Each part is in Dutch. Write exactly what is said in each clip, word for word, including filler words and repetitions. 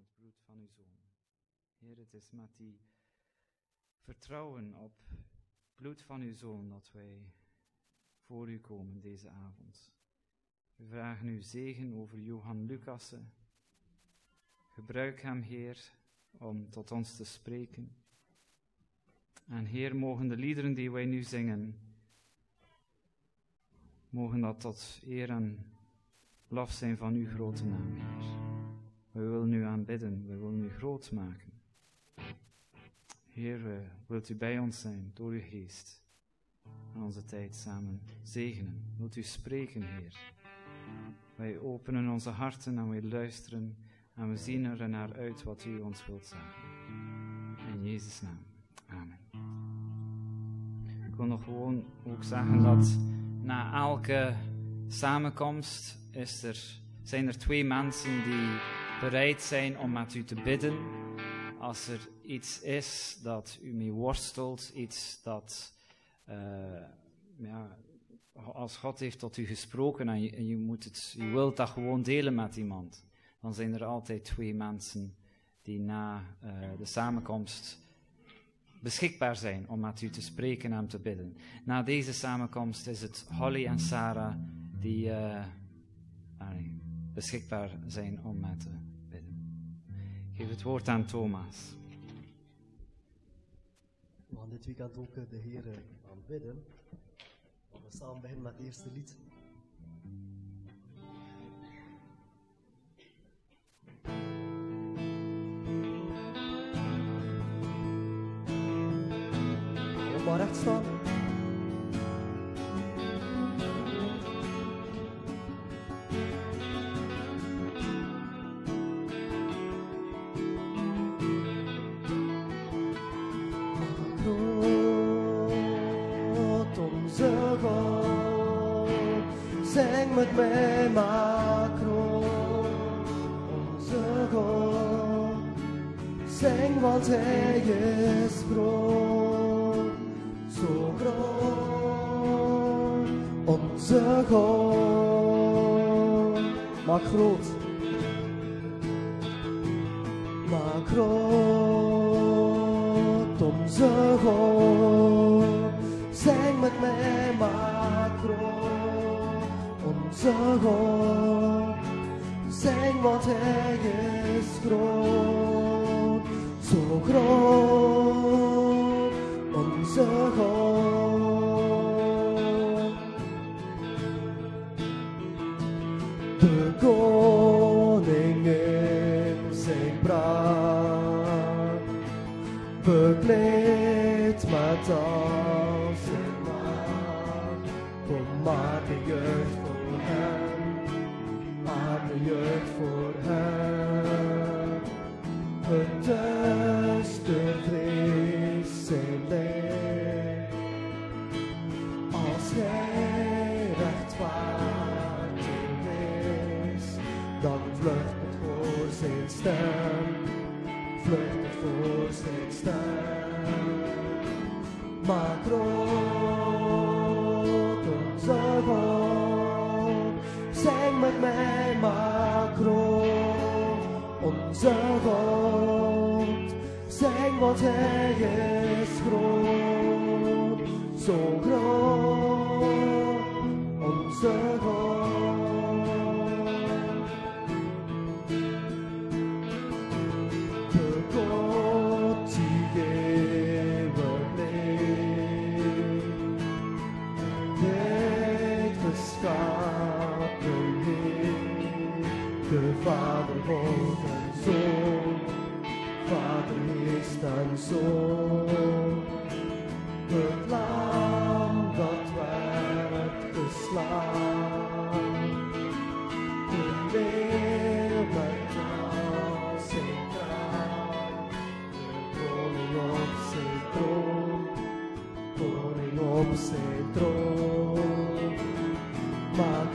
het bloed van uw Zoon. Heer, het is met die vertrouwen op het bloed van uw Zoon dat wij voor u komen deze avond. We vragen uw zegen over Johan Lucassen. Gebruik hem, Heer, om tot ons te spreken. En Heer, mogen de liederen die wij nu zingen, mogen dat tot eer en lof zijn van uw grote naam, Heer. We willen u aanbidden, we willen u groot maken. Heer, wilt u bij ons zijn door uw geest en onze tijd samen zegenen. Wilt u spreken, Heer. Wij openen onze harten en wij luisteren en we zien er naar uit wat u ons wilt zeggen. In Jezus' naam. Amen. Ik wil nog gewoon ook zeggen dat na elke samenkomst is er, zijn er twee mensen die bereid zijn om met u te bidden. Als er iets is dat u mee worstelt, iets dat, uh, ja, als God heeft tot u gesproken en je, en je, moet het, je wilt dat gewoon delen met iemand, dan zijn er altijd twee mensen die na uh, de samenkomst beschikbaar zijn om met u te spreken en te bidden. Na deze samenkomst is het Holly en Sarah die uh, allee, beschikbaar zijn om met te bidden. Ik geef het woord aan Thomas. We gaan dit weekend ook de Heer aanbidden. We gaan samen beginnen met het eerste lied. Maar recht staan. Groot onze God, zing met mij maar groot onze God, zing want hij is groot. Zo groot, onze God, maak groot, maak groot, onze God, zing met mij, maak groot, onze God, zing want hij is groot, zo groot, onze God. De koning in zijn pracht, bekleed met al zijn macht. Kom, maak een jeugd voor hem, maak een jeugd voor hem. Het is de vrees zijn leid, als hij rechtvaardig is, dan vlucht het voor zijn stem, vlucht het voor zijn stem. Maak groot onze God, zing met mij, maak groot onze God, zing want hij is groot, zo groot onze God. De God die eeuwig leeft, dit geschapen heeft, de Vader, God en Zoon, Vader, Geest en Zoon. Het lam dat werd geslagen, de leeuw met al zijn kracht, de koning op zijn troon, koning op zijn troon. Maar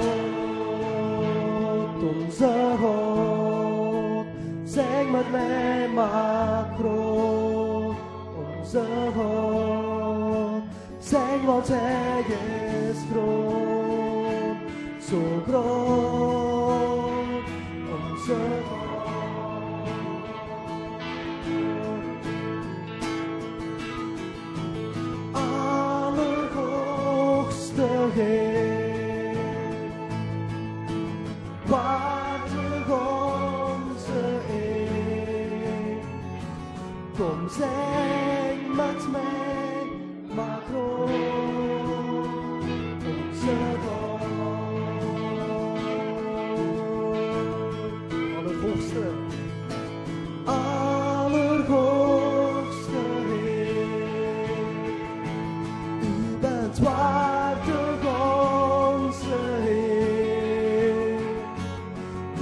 groot onze God, zing met mij, maar groot onze God, zing want hij is groot, zo groot onze God.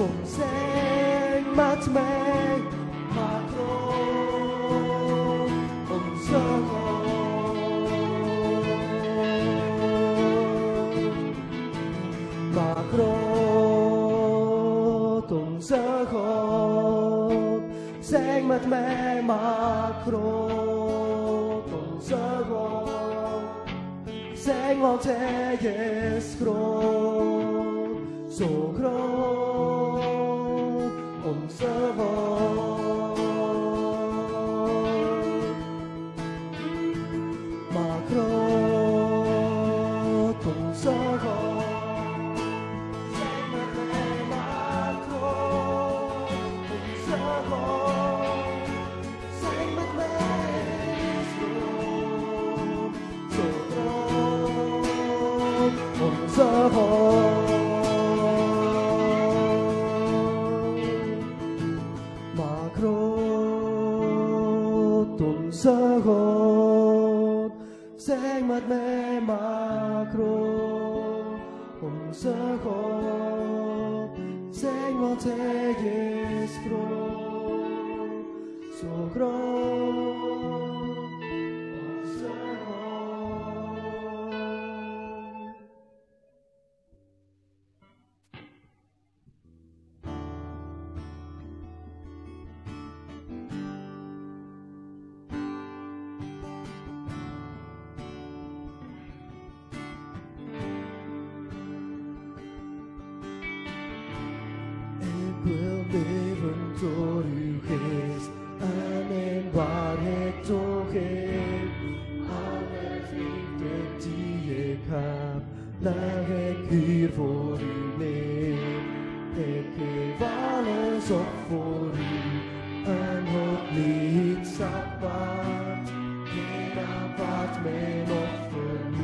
Kom zing met mij, maar groot onze God. Maar groot onze God. Zing met mij, maar groot onze God. Zing, want hij is groot, zo groot, onze God. Maar groot onze God. Zing met mij, maar groot onze God. Zing met mij, is groot, zo groot, onze God. Maar groot onze God. Zing met mij, maar groot onze God. Zing, want hij is groot, zo groot, onze God. Ik wil leven door uw geest en in waarheid toch ik. Alle liefde die ik heb, leg ik hier voor u neer. Ik geef alles op voor u en hoop niets apart. Geen apart mijn offer nu.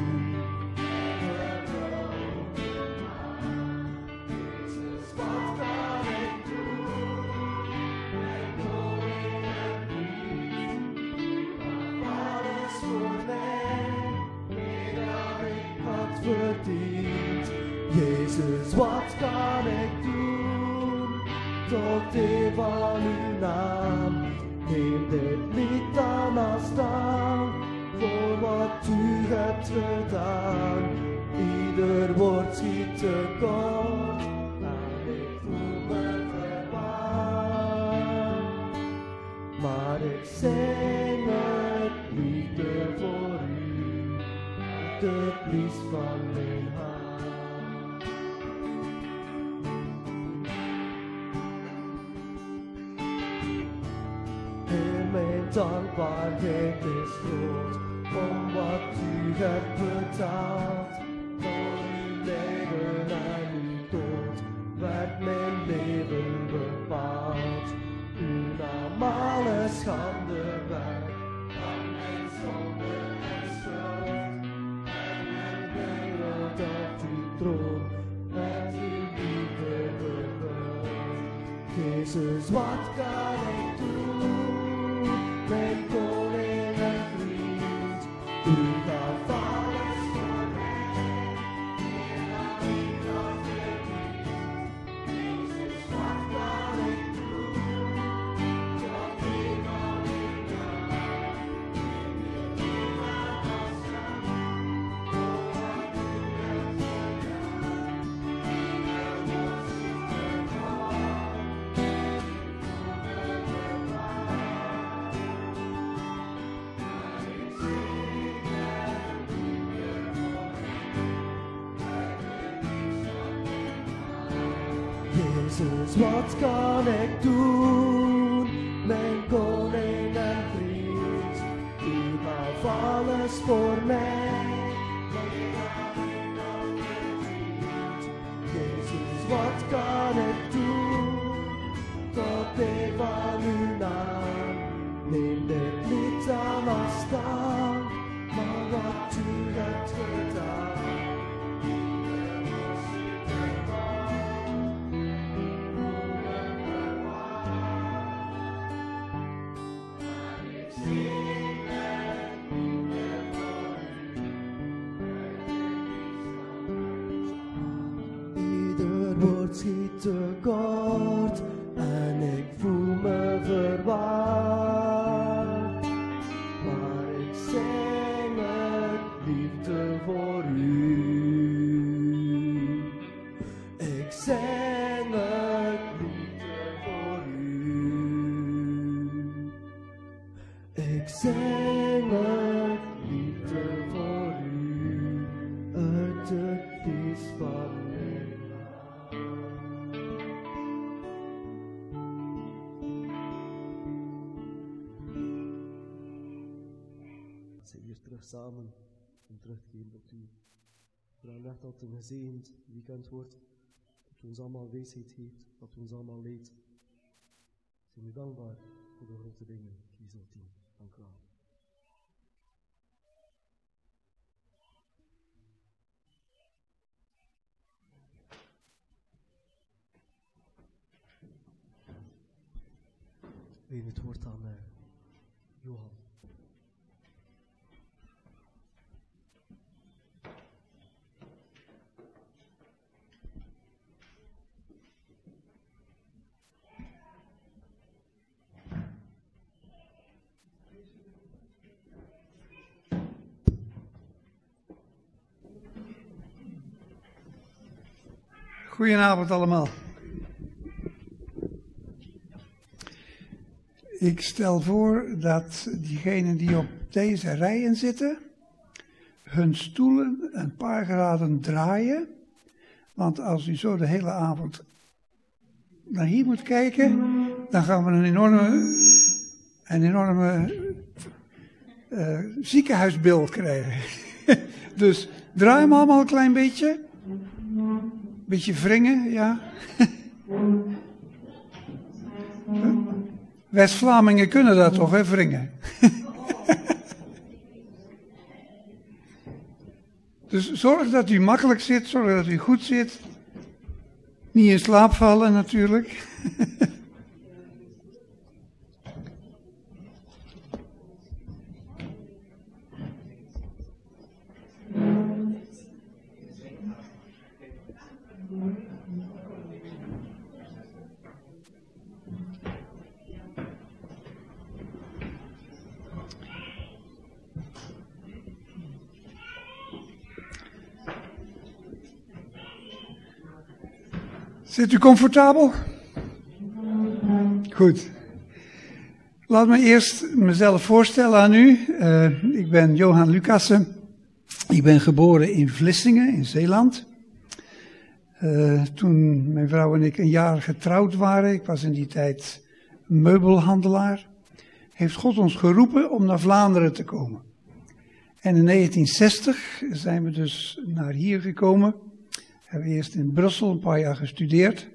Jezus, wat kan ik doen? Mijn koning en vriend. U gaf alles voor mij, meer dan ik had verdiend. Jezus, wat kan ik doen tot eer van uw naam? Neem dit lied dan als dank voor wat u hebt gedaan. Ieder woord schiet tekort en ik voel me verwaand. Maar ik zing het liefde voor u, uit het liefst van mijn hart. Heel mijn dankbaarheid is groot om wat u hebt betaald. Door uw lijden en uw dood werd mijn leven bepaald. U nam alle schande weg van mijn zonde en schuld. En mijn wereld op uw troon met uw liefde vervuld. Jezus, wat kan ik doen? Mijn koning en vriend, u gaf alles voor mij, meer dan ik had verdiend. Jezus, wat kan ik doen? Tot eer van uw naam, neem je niemand als dank voor wat u hebt gedaan. Ieder woord schiet tekort, Jezus, wat kan ik doen? Mijn koning en vriend, u gaf alles voor mij. Jezus, wat kan ik doen? Tot eer van uw naam. Neem dit lied aan als dank, maar wat u hebt gedaan. Schiet tekort zingen liefde voor u uit de diepst van mijn hart. Als we hier terug samen en terugkeren op u. Vraag net dat een gezegend weekend wordt, dat u ons allemaal wijsheid geeft, dat u ons allemaal leidt. Zijn u dankbaar voor de grote dingen die u zult doen. Dank u wel. We geven het woord aan uh, Johan. Goedenavond allemaal. Ik stel voor dat diegenen die op deze rijen zitten, hun stoelen een paar graden draaien. Want als u zo de hele avond naar hier moet kijken, dan gaan we een enorme, een enorme uh, ziekenhuisbeeld krijgen. Dus draai hem allemaal een klein beetje. Beetje wringen, ja. West-Vlamingen kunnen dat toch, hè, wringen. Dus zorg dat u makkelijk zit, zorg dat u goed zit. Niet in slaap vallen natuurlijk. Zit u comfortabel? Goed. Laat me eerst mezelf voorstellen aan u. Uh, ik ben Johan Lucassen. Ik ben geboren in Vlissingen in Zeeland. Uh, toen mijn vrouw en ik een jaar getrouwd waren, ik was in die tijd meubelhandelaar, heeft God ons geroepen om naar Vlaanderen te komen. En in negentien zestig zijn we dus naar hier gekomen. We hebben eerst in Brussel een paar jaar gestudeerd.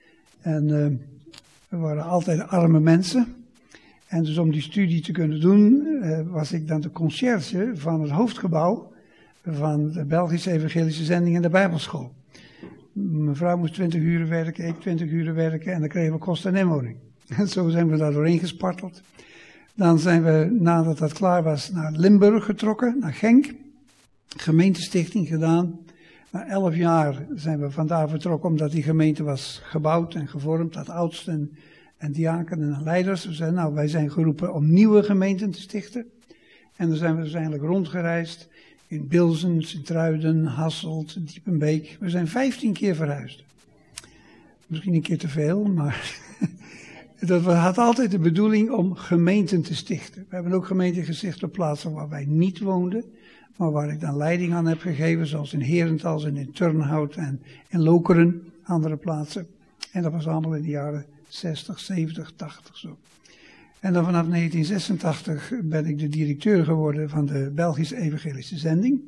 En uh, we waren altijd arme mensen. En dus om die studie te kunnen doen, uh, was ik dan de conciërge van het hoofdgebouw van de Belgische Evangelische Zending en de Bijbelschool. Mijn vrouw moest twintig uur werken, ik twintig uur werken en dan kregen we kost en inwoning. En zo zijn we daar doorheen gesparteld. Dan zijn we, nadat dat klaar was, naar Limburg getrokken, naar Genk. Gemeentestichting gedaan. Na elf jaar zijn we vandaar vertrokken omdat die gemeente was gebouwd en gevormd, had oudsten en diakenen en leiders. We zeiden, nou, wij zijn geroepen om nieuwe gemeenten te stichten. En dan zijn we dus eigenlijk rondgereisd in Bilzen, Sint-Truiden, Hasselt, Diepenbeek. We zijn vijftien keer verhuisd. Misschien een keer te veel, maar dat had altijd de bedoeling om gemeenten te stichten. We hebben ook gemeenten gesticht op plaatsen waar wij niet woonden, maar waar ik dan leiding aan heb gegeven, zoals in Herentals en in Turnhout en in Lokeren, andere plaatsen. En dat was allemaal in de jaren zestig, zeventig, tachtig zo. En dan vanaf negentien zesentachtig ben ik de directeur geworden van de Belgische Evangelische Zending.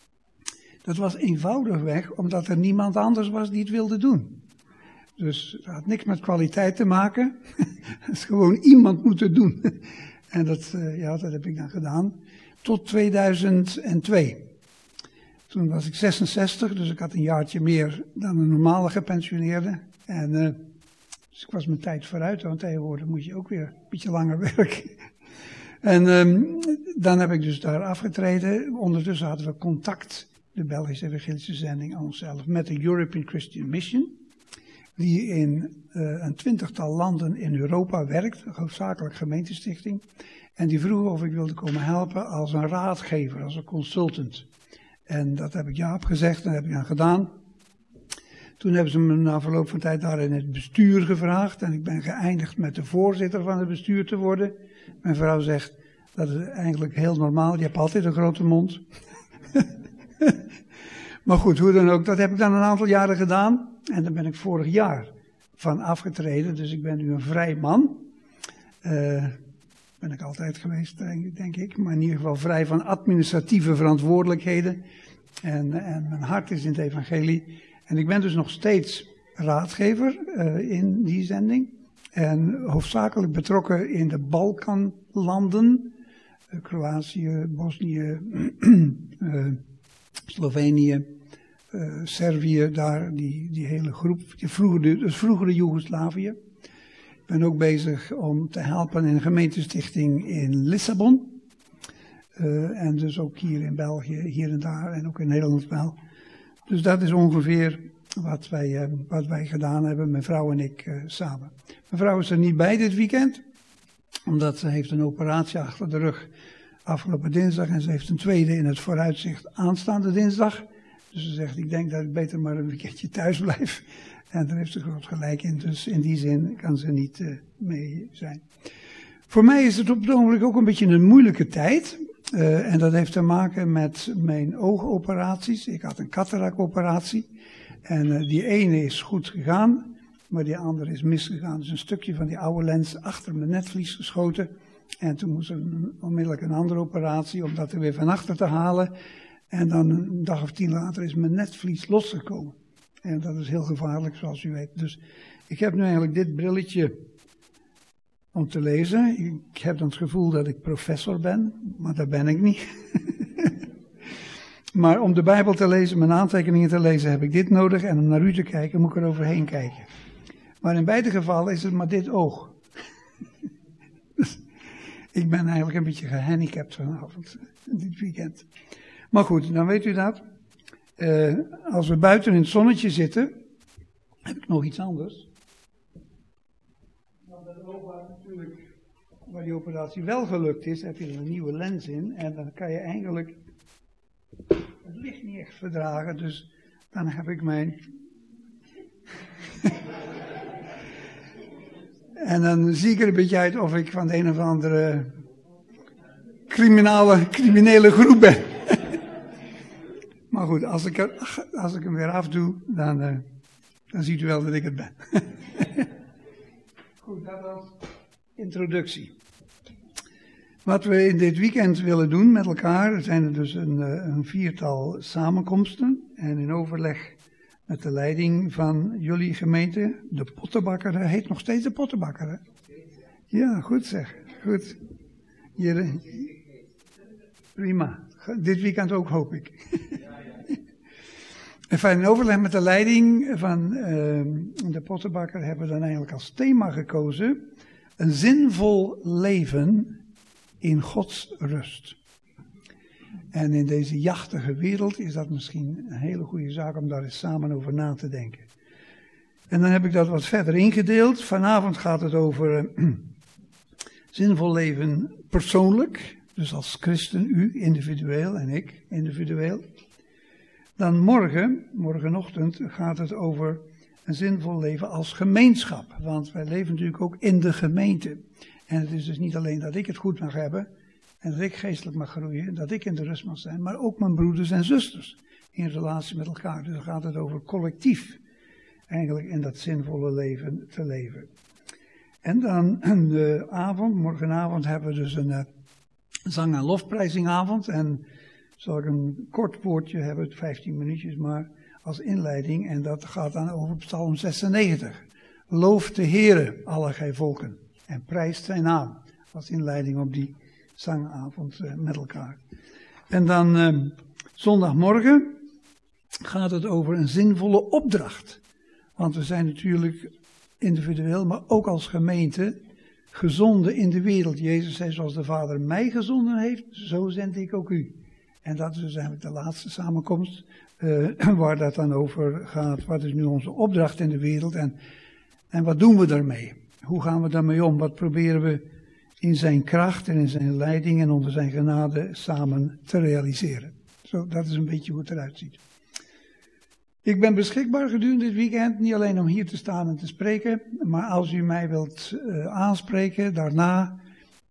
Dat was eenvoudigweg omdat er niemand anders was die het wilde doen. Dus het had niks met kwaliteit te maken. Het is gewoon iemand moeten doen. En dat, uh, ja, dat heb ik dan gedaan. Tot tweeduizend twee. Toen was ik zesenzestig, dus ik had een jaartje meer dan een normale gepensioneerde. En uh, dus ik was mijn tijd vooruit, want tegenwoordig moet je ook weer een beetje langer werken. En um, dan heb ik dus daar afgetreden. Ondertussen hadden we contact, de Belgische Evangelische Zending, aan onszelf, met de European Christian Mission. Die in uh, een twintigtal landen in Europa werkt, hoofdzakelijk gemeentestichting. En die vroeg of ik wilde komen helpen als een raadgever, als een consultant. En dat heb ik ja op gezegd en dat heb ik dan gedaan. Toen hebben ze me na verloop van tijd daar in het bestuur gevraagd. En ik ben geëindigd met de voorzitter van het bestuur te worden. Mijn vrouw zegt, Dat is eigenlijk heel normaal. Je hebt altijd een grote mond. Maar goed, hoe dan ook. Dat heb ik dan een aantal jaren gedaan. En daar ben ik vorig jaar van afgetreden. Dus ik ben nu een vrij man. Uh, ben ik altijd geweest, denk ik. Maar in ieder geval vrij van administratieve verantwoordelijkheden. En, en mijn hart is in het evangelie. En ik ben dus nog steeds raadgever uh, in die zending. En hoofdzakelijk betrokken in de Balkanlanden. Uh, Kroatië, Bosnië, uh, Slovenië, uh, Servië, daar die, die hele groep. Die vroegere, dus vroegere Joegoslavië. Ik ben ook bezig om te helpen in een gemeentestichting in Lissabon. Uh, en dus ook hier in België, hier en daar en ook in Nederland wel. Dus dat is ongeveer wat wij, uh, wat wij gedaan hebben, mijn vrouw en ik uh, samen. Mijn vrouw is er niet bij dit weekend, omdat ze heeft een operatie achter de rug afgelopen dinsdag. En ze heeft een tweede in het vooruitzicht aanstaande dinsdag. Dus ze zegt, ik denk dat ik beter maar een weekendje thuis blijf. En daar heeft ze groot gelijk in, dus in die zin kan ze niet uh, mee zijn. Voor mij is het op het ogenblik ook een beetje een moeilijke tijd. Uh, en dat heeft te maken met mijn oogoperaties. Ik had een cataractoperatie. En uh, die ene is goed gegaan, maar die andere is misgegaan. Dus een stukje van die oude lens achter mijn netvlies geschoten. En toen moest er een, onmiddellijk een andere operatie om dat er weer van achter te halen. En dan een dag of tien later is mijn netvlies losgekomen. En dat is heel gevaarlijk, zoals u weet. Dus ik heb nu eigenlijk dit brilletje om te lezen. Ik heb dan het gevoel dat ik professor ben, maar dat ben ik niet. Maar om de Bijbel te lezen, mijn aantekeningen te lezen, heb ik dit nodig. En om naar u te kijken, moet ik er overheen kijken. Maar in beide gevallen is het maar dit oog. Dus ik ben eigenlijk een beetje gehandicapt vanavond, dit weekend. Maar goed, dan weet u dat. Uh, als we buiten in het zonnetje zitten, heb ik nog iets anders. Nou, dat oog waar natuurlijk, waar die operatie wel gelukt is, heb je er een nieuwe lens in. En dan kan je eigenlijk het licht niet echt verdragen. Dus dan heb ik mijn... En dan zie ik er een beetje uit of ik van de een of andere criminele, criminele groep ben. Maar goed, als ik, er, als ik hem weer afdoe, dan, uh, dan ziet u wel dat ik het ben. Goed, dat was introductie. Wat we in dit weekend willen doen met elkaar, zijn er dus een, een viertal samenkomsten. En in overleg met de leiding van jullie gemeente, de Pottenbakker, hij heet nog steeds de Pottenbakker, hè? Ja, goed zeg, goed. Hier, prima, dit weekend ook hoop ik. En in overleg met de leiding van uh, de Pottenbakker hebben we dan eigenlijk als thema gekozen, een zinvol leven in Gods rust. En in deze jachtige wereld is dat misschien een hele goede zaak om daar eens samen over na te denken. En dan heb ik dat wat verder ingedeeld. Vanavond gaat het over uh, zinvol leven persoonlijk. Dus als christen, u individueel en ik individueel. Dan morgen, morgenochtend, gaat het over een zinvol leven als gemeenschap. Want wij leven natuurlijk ook in de gemeente. En het is dus niet alleen dat ik het goed mag hebben en dat ik geestelijk mag groeien, dat ik in de rust mag zijn, maar ook mijn broeders en zusters in relatie met elkaar. Dus dan gaat het over collectief eigenlijk in dat zinvolle leven te leven. En dan de avond, morgenavond hebben we dus een uh, zang- en lofprijzingavond. En zal ik een kort woordje hebben, vijftien minuutjes maar, als inleiding. En dat gaat dan over Psalm zesennegentig. Loof de Heere, alle gij volken, en prijst zijn naam. Als inleiding op die zangavond uh, met elkaar. En dan uh, zondagmorgen gaat het over een zinvolle opdracht. Want we zijn natuurlijk individueel, maar ook als gemeente gezonden in de wereld. Jezus zei, zoals de Vader mij gezonden heeft, zo zend ik ook u. En dat is dus eigenlijk de laatste samenkomst, uh, waar dat dan over gaat. Wat is nu onze opdracht in de wereld en, en wat doen we daarmee? Hoe gaan we daarmee om? Wat proberen we in zijn kracht en in zijn leiding en onder zijn genade samen te realiseren? Zo, dat is een beetje hoe het eruit ziet. Ik ben beschikbaar gedurende dit weekend, niet alleen om hier te staan en te spreken, maar als u mij wilt uh, aanspreken daarna,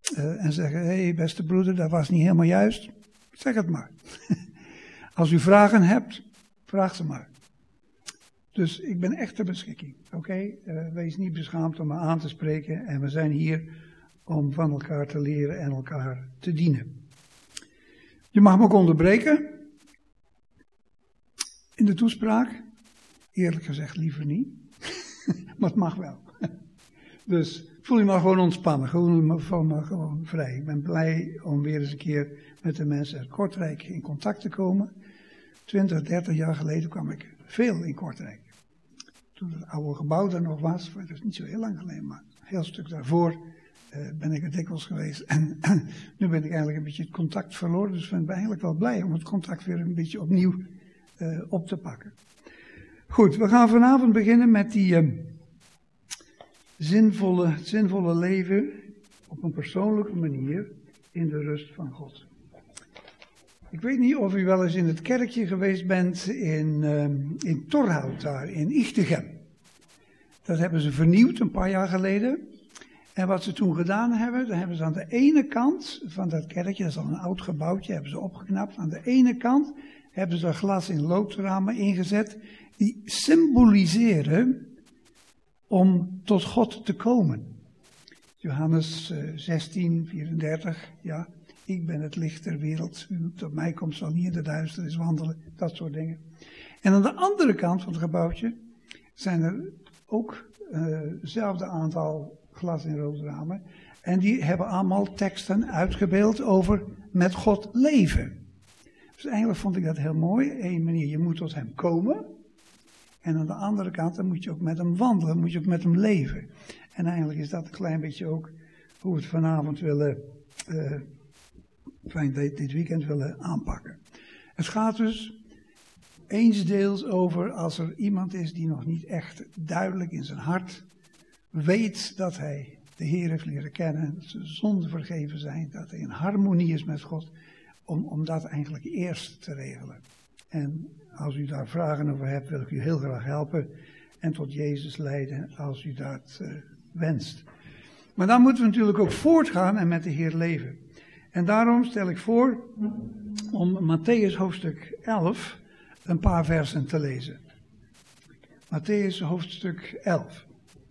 uh, en zeggen, hé hey, beste broeder, dat was niet helemaal juist. Zeg het maar. Als u vragen hebt, vraag ze maar. Dus ik ben echt ter beschikking. Oké, okay? uh, wees niet beschaamd om me aan te spreken. En we zijn hier om van elkaar te leren en elkaar te dienen. Je mag me ook onderbreken in de toespraak. Eerlijk gezegd liever niet. Maar het mag wel. Dus voel je maar gewoon ontspannen. Voel me gewoon vrij. Ik ben blij om weer eens een keer met de mensen uit Kortrijk in contact te komen. twintig, dertig jaar geleden kwam ik veel in Kortrijk. Toen het oude gebouw er nog was, dat is niet zo heel lang geleden, maar een heel stuk daarvoor uh, ben ik er dikwijls geweest. En nu ben ik eigenlijk een beetje het contact verloren, dus ik ben eigenlijk wel blij om het contact weer een beetje opnieuw uh, op te pakken. Goed, we gaan vanavond beginnen met die uh, zinvolle, zinvolle leven op een persoonlijke manier in de rust van God. Ik weet niet of u wel eens in het kerkje geweest bent in, uh, in Torhout, daar in Ichtegem. Dat hebben ze vernieuwd een paar jaar geleden. En wat ze toen gedaan hebben, dan hebben ze aan de ene kant van dat kerkje, dat is al een oud gebouwtje, hebben ze opgeknapt. Aan de ene kant hebben ze glas in loodramen ingezet, die symboliseren om tot God te komen. Johannes uh, zestien, vierendertig, ja. Ik ben het licht der wereld, u tot mij komt zal niet in de duisternis wandelen, dat soort dingen. En aan de andere kant van het gebouwtje zijn er ook hetzelfde uh, aantal glas- en roodramen. En die hebben allemaal teksten uitgebeeld over met God leven. Dus eigenlijk vond ik dat heel mooi. Eén manier, je moet tot hem komen. En aan de andere kant, dan moet je ook met hem wandelen, moet je ook met hem leven. En eigenlijk is dat een klein beetje ook hoe we het vanavond willen uh, Fijn dat dit weekend willen aanpakken. Het gaat dus eensdeels over als er iemand is die nog niet echt duidelijk in zijn hart weet dat hij de Heer heeft leren kennen, dat zijn zonden vergeven zijn, dat hij in harmonie is met God, om, om dat eigenlijk eerst te regelen. En als u daar vragen over hebt, wil ik u heel graag helpen en tot Jezus leiden als u dat uh, wenst. Maar dan moeten we natuurlijk ook voortgaan en met de Heer leven. En daarom stel ik voor om Mattheüs hoofdstuk elf een paar versen te lezen. Mattheüs hoofdstuk elf.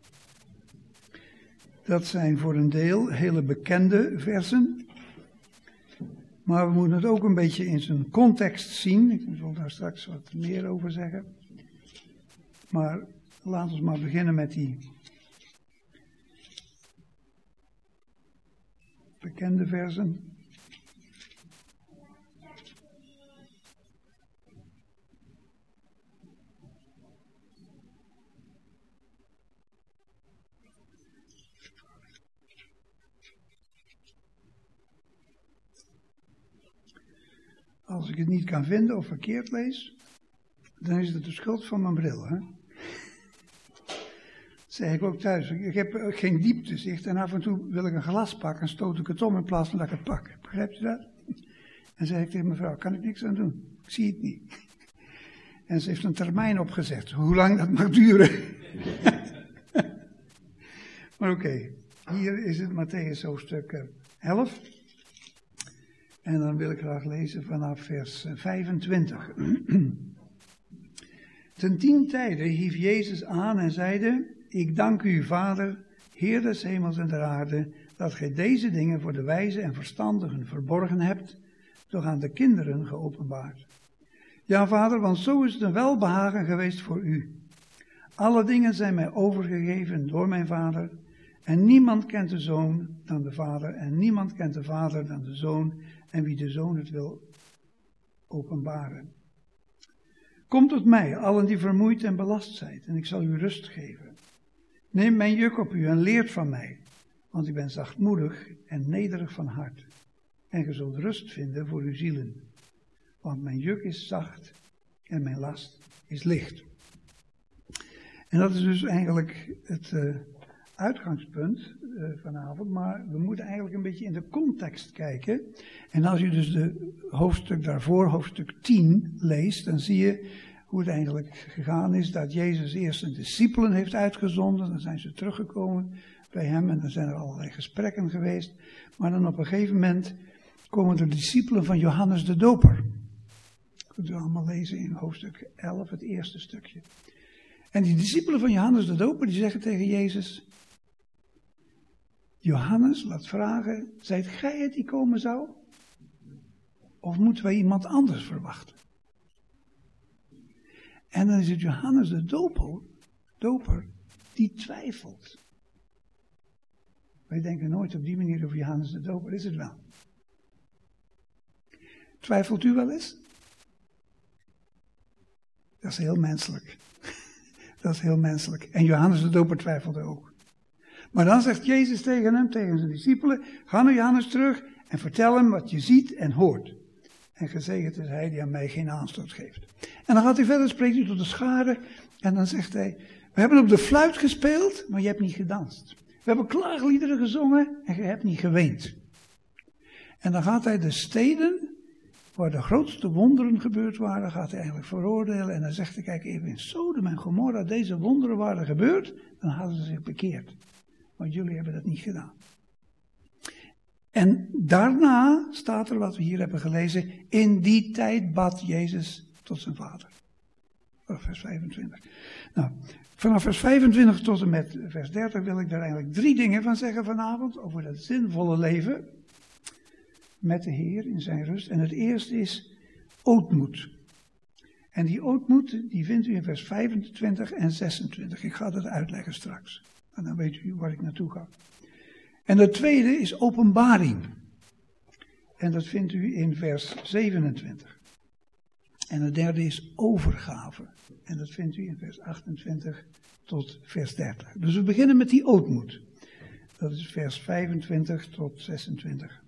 Dat zijn voor een deel hele bekende versen. Maar we moeten het ook een beetje in zijn context zien. Ik zal daar straks wat meer over zeggen. Maar laten we maar beginnen met die bekende versen. Als ik het niet kan vinden of verkeerd lees, dan is het de schuld van mijn bril. Hè? Dat zeg ik ook thuis. Ik heb geen dieptezicht en af en toe wil ik een glas pakken en stoot ik het om in plaats van dat ik het pak. Begrijpt u dat? En zeg ik tegen mevrouw, kan ik niks aan doen? Ik zie het niet. En ze heeft een termijn opgezet, hoe lang dat mag duren. Maar oké, okay, hier is het Mattheüs hoofdstuk elf. En dan wil ik graag lezen vanaf vers vijfentwintig. Ten tien tijde hief Jezus aan en zeide, ik dank u, Vader, Heer des hemels en der aarde, dat gij deze dingen voor de wijzen en verstandigen verborgen hebt, doch aan de kinderen geopenbaard. Ja, Vader, want zo is het een welbehagen geweest voor u. Alle dingen zijn mij overgegeven door mijn Vader, en niemand kent de Zoon dan de Vader, en niemand kent de Vader dan de Zoon, en wie de Zoon het wil openbaren. Kom tot mij, allen die vermoeid en belast zijt, en ik zal u rust geven. Neem mijn juk op u en leert van mij, want ik ben zachtmoedig en nederig van hart. En ge zult rust vinden voor uw zielen. Want mijn juk is zacht en mijn last is licht. En dat is dus eigenlijk het uh, uitgangspunt uh, vanavond, maar we moeten eigenlijk een beetje in de context kijken. En als je dus de hoofdstuk daarvoor, hoofdstuk tien, leest, dan zie je hoe het eigenlijk gegaan is dat Jezus eerst zijn discipelen heeft uitgezonden. Dan zijn ze teruggekomen bij hem en dan zijn er allerlei gesprekken geweest. Maar dan op een gegeven moment komen de discipelen van Johannes de Doper. Dat kunt u allemaal lezen in hoofdstuk elf, het eerste stukje. En die discipelen van Johannes de Doper die zeggen tegen Jezus: Johannes laat vragen, zijt gij het die komen zou? Of moeten wij iemand anders verwachten? En dan is het Johannes de Doper, doper die twijfelt. Wij denken nooit op die manier over Johannes de Doper, is het wel? Twijfelt u wel eens? Dat is heel menselijk. Dat is heel menselijk. En Johannes de Doper twijfelde ook. Maar dan zegt Jezus tegen hem, tegen zijn discipelen: ga naar Johannes terug en vertel hem wat je ziet en hoort. En gezegend is hij die aan mij geen aanstoot geeft. En dan gaat hij verder, spreekt hij tot de schare. En dan zegt hij: we hebben op de fluit gespeeld, maar je hebt niet gedanst. We hebben klaagliederen gezongen en je hebt niet geweend. En dan gaat hij de steden waar de grootste wonderen gebeurd waren, gaat hij eigenlijk veroordelen. En dan zegt hij: kijk, even in Sodom en Gomorra deze wonderen waren gebeurd, dan hadden ze zich bekeerd. Maar jullie hebben dat niet gedaan. En daarna staat er wat we hier hebben gelezen: in die tijd bad Jezus tot zijn vader. Vanaf vers vijfentwintig. Nou, vanaf vers vijfentwintig tot en met vers dertig wil ik daar eigenlijk drie dingen van zeggen vanavond over dat zinvolle leven met de Heer in zijn rust. En het eerste is ootmoed. En die ootmoed die vindt u in vers vijfentwintig en zesentwintig. Ik ga dat uitleggen straks. En dan weet u waar ik naartoe ga. En het tweede is openbaring. En dat vindt u in vers zevenentwintig. En het derde is overgave. En dat vindt u in vers achtentwintig tot vers dertig. Dus we beginnen met die ootmoed. Dat is vers vijfentwintig tot zesentwintig.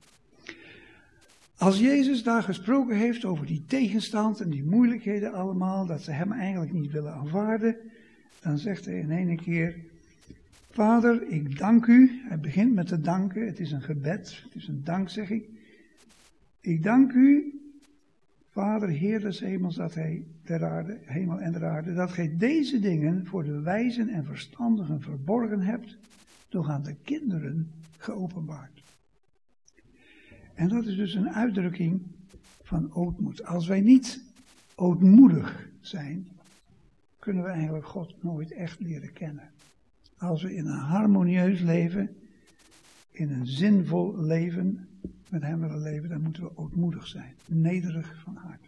Als Jezus daar gesproken heeft over die tegenstand en die moeilijkheden allemaal, dat ze hem eigenlijk niet willen aanvaarden, dan zegt hij in één keer: Vader, ik dank u. Hij begint met te danken. Het is een gebed. Het is een dankzegging. Ik dank u, Vader, Heer des hemels, dat hij der aarde, hemel en der aarde, dat gij deze dingen voor de wijzen en verstandigen verborgen hebt, door aan de kinderen geopenbaard. En dat is dus een uitdrukking van ootmoed. Als wij niet ootmoedig zijn, kunnen we eigenlijk God nooit echt leren kennen. Als we in een harmonieus leven, in een zinvol leven, met hem willen leven, dan moeten we ootmoedig zijn. Nederig van hart.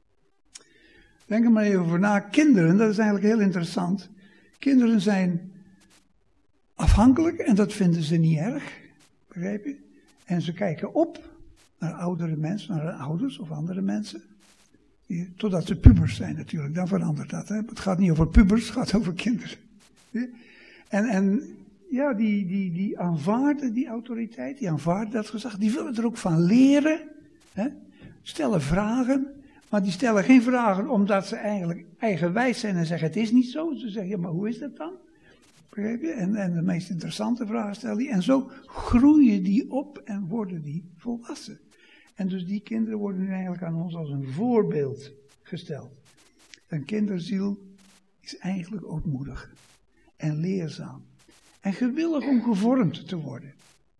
Denk er maar even over na. Kinderen, dat is eigenlijk heel interessant. Kinderen zijn afhankelijk en dat vinden ze niet erg. Begrijp je? En ze kijken op naar oudere mensen, naar hun ouders of andere mensen. Totdat ze pubers zijn natuurlijk, dan verandert dat. Hè? Het gaat niet over pubers, het gaat over kinderen. En, en ja, die, die, die aanvaarden die autoriteit, die aanvaarden dat gezag, die willen er ook van leren. Hè? Stellen vragen, maar die stellen geen vragen omdat ze eigenlijk eigenwijs zijn en zeggen: het is niet zo. Ze zeggen: ja, maar hoe is dat dan? Begrijp je? En, en de meest interessante vragen stellen die. En zo groeien die op en worden die volwassen. En dus die kinderen worden nu eigenlijk aan ons als een voorbeeld gesteld. Een kinderziel is eigenlijk ootmoedig en leerzaam. En gewillig om gevormd te worden.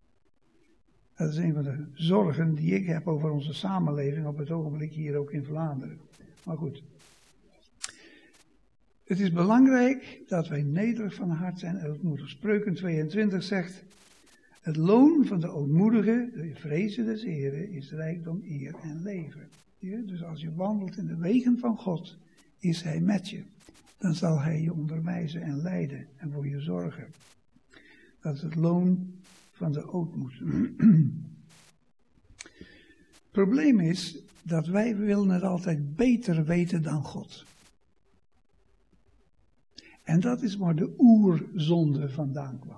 Dat is een van de zorgen die ik heb over onze samenleving op het ogenblik hier ook in Vlaanderen. Maar goed. Het is belangrijk dat wij nederig van hart zijn en ootmoedig. Spreuken tweeëntwintig zegt: het loon van de ootmoedige, de vrezen des Heren, is rijkdom, eer en leven. Ja, dus als je wandelt in de wegen van God, is hij met je. Dan zal hij je onderwijzen en leiden en voor je zorgen. Dat is het loon van de ootmoed. Het probleem is dat wij willen het altijd beter weten dan God. En dat is waar de oerzonde vandaan kwam.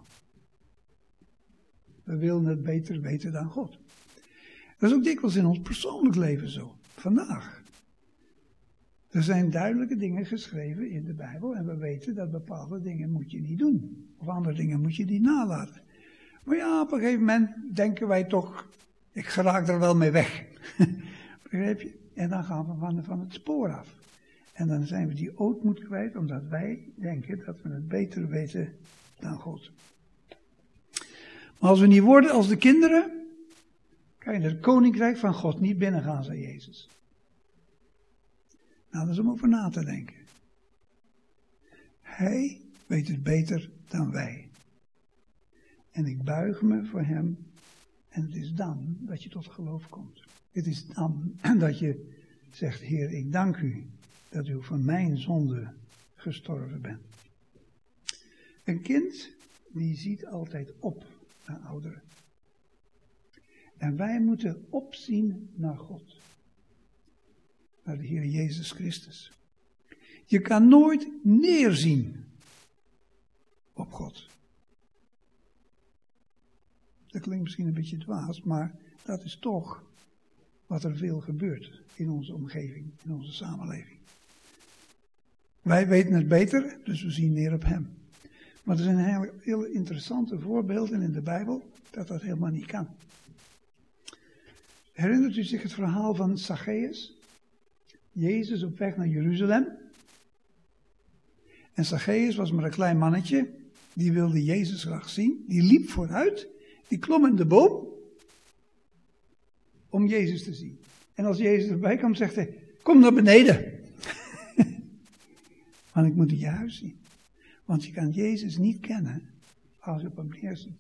We willen het beter weten dan God. Dat is ook dikwijls in ons persoonlijk leven zo. Vandaag. Er zijn duidelijke dingen geschreven in de Bijbel en we weten dat bepaalde dingen moet je niet doen. Of andere dingen moet je niet nalaten. Maar ja, op een gegeven moment denken wij toch: ik geraak er wel mee weg. Begrijp je? En dan gaan we van, van het spoor af. En dan zijn we die ootmoed kwijt, omdat wij denken dat we het beter weten dan God. Maar als we niet worden als de kinderen, kan je het koninkrijk van God niet binnengaan, zei Jezus. Nou, dat is om over na te denken. Hij weet het beter dan wij. En ik buig me voor hem. En het is dan dat je tot geloof komt. Het is dan dat je zegt, Heer, ik dank u dat u voor mijn zonde gestorven bent. Een kind, die ziet altijd op naar ouderen. En wij moeten opzien naar God. Naar de Heer Jezus Christus. Je kan nooit neerzien op God. Dat klinkt misschien een beetje dwaas, maar dat is toch wat er veel gebeurt in onze omgeving, in onze samenleving. Wij weten het beter, dus we zien neer op hem. Maar er zijn heel, heel interessante voorbeelden in de Bijbel dat dat helemaal niet kan. Herinnert u zich het verhaal van Zacchaeus? Jezus op weg naar Jeruzalem. En Zacchaeus was maar een klein mannetje, die wilde Jezus graag zien. Die liep vooruit, die klom in de boom om Jezus te zien. En als Jezus erbij kwam, zegt hij, kom naar beneden. Want ik moet in je huis zien. Want je kan Jezus niet kennen als je op hem neerziet.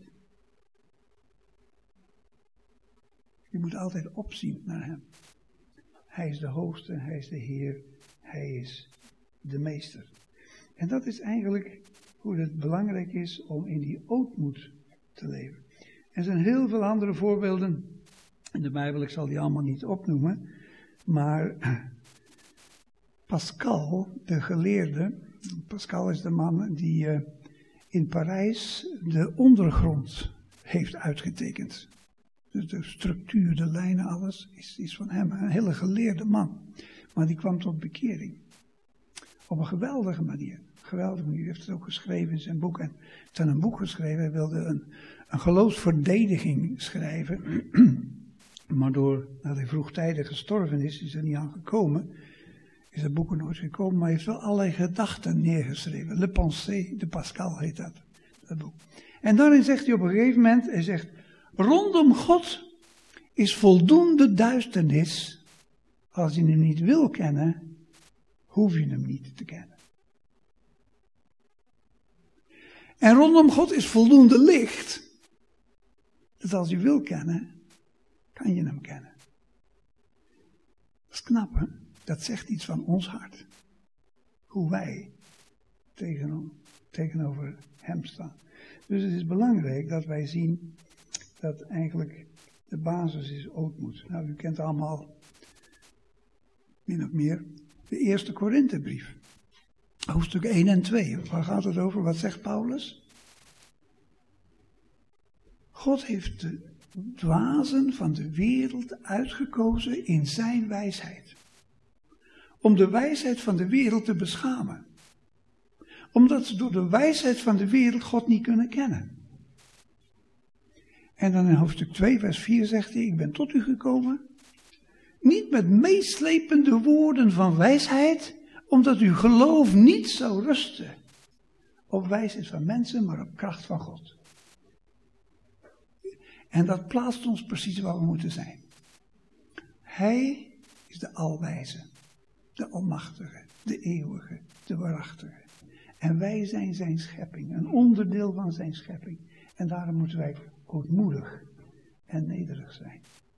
Je moet altijd opzien naar hem. Hij is de hoogste, hij is de Heer, hij is de meester. En dat is eigenlijk hoe het belangrijk is om in die ootmoed te leven. Er zijn heel veel andere voorbeelden in de Bijbel, ik zal die allemaal niet opnoemen. Maar Pascal, de geleerde, Pascal is de man die uh, in Parijs de ondergrond heeft uitgetekend. Dus de structuur, de lijnen, alles is, is van hem. Een hele geleerde man. Maar die kwam tot bekering. Op een geweldige manier. Geweldige manier. Hij heeft het ook geschreven in zijn boek. En hij heeft een boek geschreven. Hij wilde een, een geloofsverdediging schrijven. Maar doordat hij vroegtijdig gestorven is, is er niet aan gekomen. Is het boek er nooit gekomen. Maar hij heeft wel allerlei gedachten neergeschreven. Le Pensée de Pascal heet dat. Dat boek. En daarin zegt hij op een gegeven moment. Hij zegt, rondom God is voldoende duisternis. Als je hem niet wil kennen, hoef je hem niet te kennen. En rondom God is voldoende licht. Dus als je wil kennen, kan je hem kennen. Dat is knap, hè? Dat zegt iets van ons hart. Hoe wij tegen, tegenover hem staan. Dus het is belangrijk dat wij zien dat eigenlijk de basis is ootmoed. Nou, u kent allemaal, min of meer, de eerste Korinthebrief. Hoofdstuk één en twee. Waar gaat het over? Wat zegt Paulus? God heeft de dwazen van de wereld uitgekozen in zijn wijsheid. Om de wijsheid van de wereld te beschamen. Omdat ze door de wijsheid van de wereld God niet kunnen kennen. En dan in hoofdstuk twee, vers vier zegt hij, ik ben tot u gekomen, niet met meeslepende woorden van wijsheid, omdat uw geloof niet zou rusten op wijsheid van mensen, maar op kracht van God. En dat plaatst ons precies waar we moeten zijn. Hij is de alwijze, de almachtige, de eeuwige, de waarachtige. En wij zijn zijn schepping, een onderdeel van zijn schepping. En daarom moeten wij ootmoedig en nederig zijn.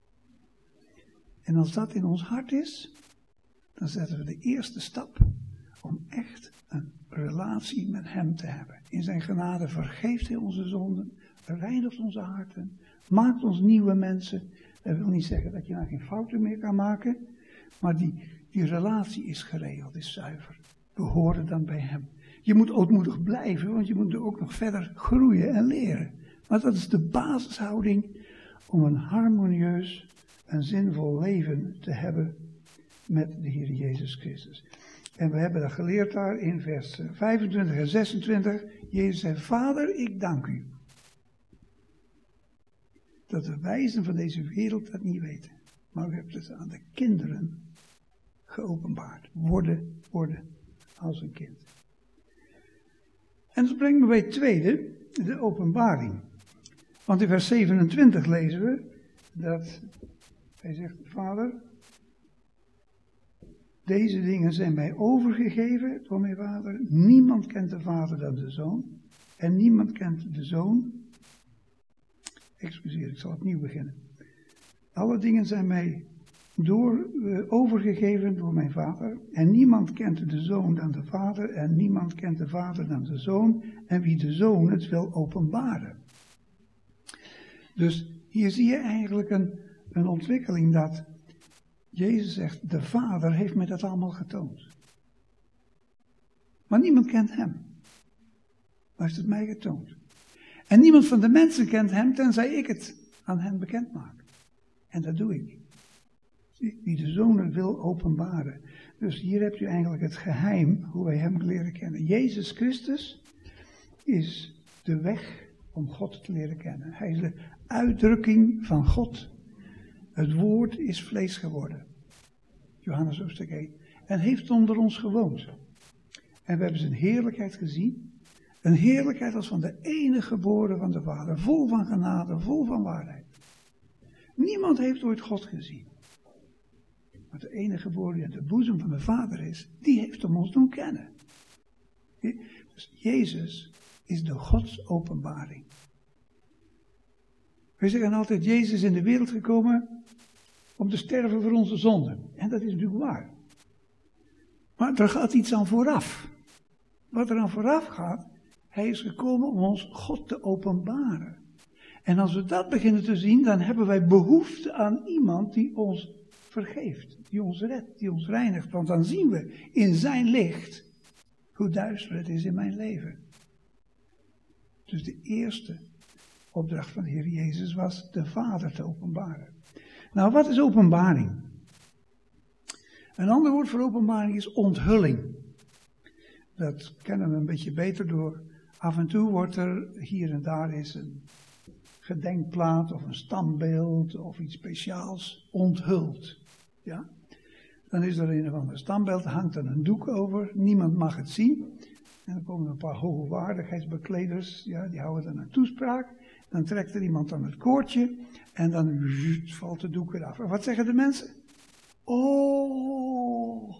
En als dat in ons hart is, dan zetten we de eerste stap om echt een relatie met hem te hebben. In zijn genade vergeeft hij onze zonden, reinigt onze harten, maakt ons nieuwe mensen. Dat wil niet zeggen dat je daar geen fouten meer kan maken, maar die, die relatie is geregeld, is zuiver. We horen dan bij hem. Je moet ootmoedig blijven, want je moet er ook nog verder groeien en leren. Maar dat is de basishouding om een harmonieus en zinvol leven te hebben met de Heer Jezus Christus. En we hebben dat geleerd daar in vers vijfentwintig en zesentwintig. Jezus zei, Vader, ik dank u. Dat de wijzen van deze wereld dat niet weten. Maar u hebt het aan de kinderen geopenbaard. Worden, worden als een kind. En dat brengt me bij het tweede, de openbaring. Want in vers zevenentwintig lezen we dat hij zegt, Vader, deze dingen zijn mij overgegeven door mijn Vader. Niemand kent de Vader dan de Zoon. En niemand kent de Zoon. Excuseer, ik zal opnieuw beginnen. Alle dingen zijn mij door, uh, overgegeven door mijn Vader. En niemand kent de Zoon dan de Vader. En niemand kent de Vader dan de Zoon. En wie de Zoon het wil openbaren. Dus hier zie je eigenlijk een, een ontwikkeling dat Jezus zegt, de Vader heeft mij dat allemaal getoond. Maar niemand kent hem. Maar heeft het mij getoond. En niemand van de mensen kent hem, tenzij ik het aan hen bekend maak. En dat doe ik. Wie de Zoon wil openbaren. Dus hier hebt u eigenlijk het geheim, hoe wij hem leren kennen. Jezus Christus is de weg om God te leren kennen. Hij is de uitdrukking van God. Het woord is vlees geworden. Johannes hoofdstuk één. En heeft onder ons gewoond. En we hebben zijn heerlijkheid gezien. Een heerlijkheid als van de enige geboren van de Vader. Vol van genade, vol van waarheid. Niemand heeft ooit God gezien. Maar de enige geboren die in de boezem van de Vader is, die heeft hem ons doen kennen. Dus Jezus is de Godsopenbaring. Wij zeggen altijd, Jezus is in de wereld gekomen om te sterven voor onze zonden. En dat is natuurlijk waar. Maar er gaat iets aan vooraf. Wat er aan vooraf gaat, hij is gekomen om ons God te openbaren. En als we dat beginnen te zien, dan hebben wij behoefte aan iemand die ons vergeeft. Die ons redt, die ons reinigt. Want dan zien we in zijn licht hoe duister het is in mijn leven. Dus de eerste opdracht van de Heer Jezus was de Vader te openbaren. Nou, wat is openbaring? Een ander woord voor openbaring is onthulling. Dat kennen we een beetje beter door. Af en toe wordt er hier en daar eens een gedenkplaat of een standbeeld of iets speciaals onthuld. Ja? Dan is er een of ander standbeeld, hangt er een doek over, niemand mag het zien. En dan komen er een paar hoogwaardigheidsbekleders, ja, die houden dan een toespraak. Dan trekt er iemand aan het koordje en dan zut, valt de doek weer af. En wat zeggen de mensen? Oh!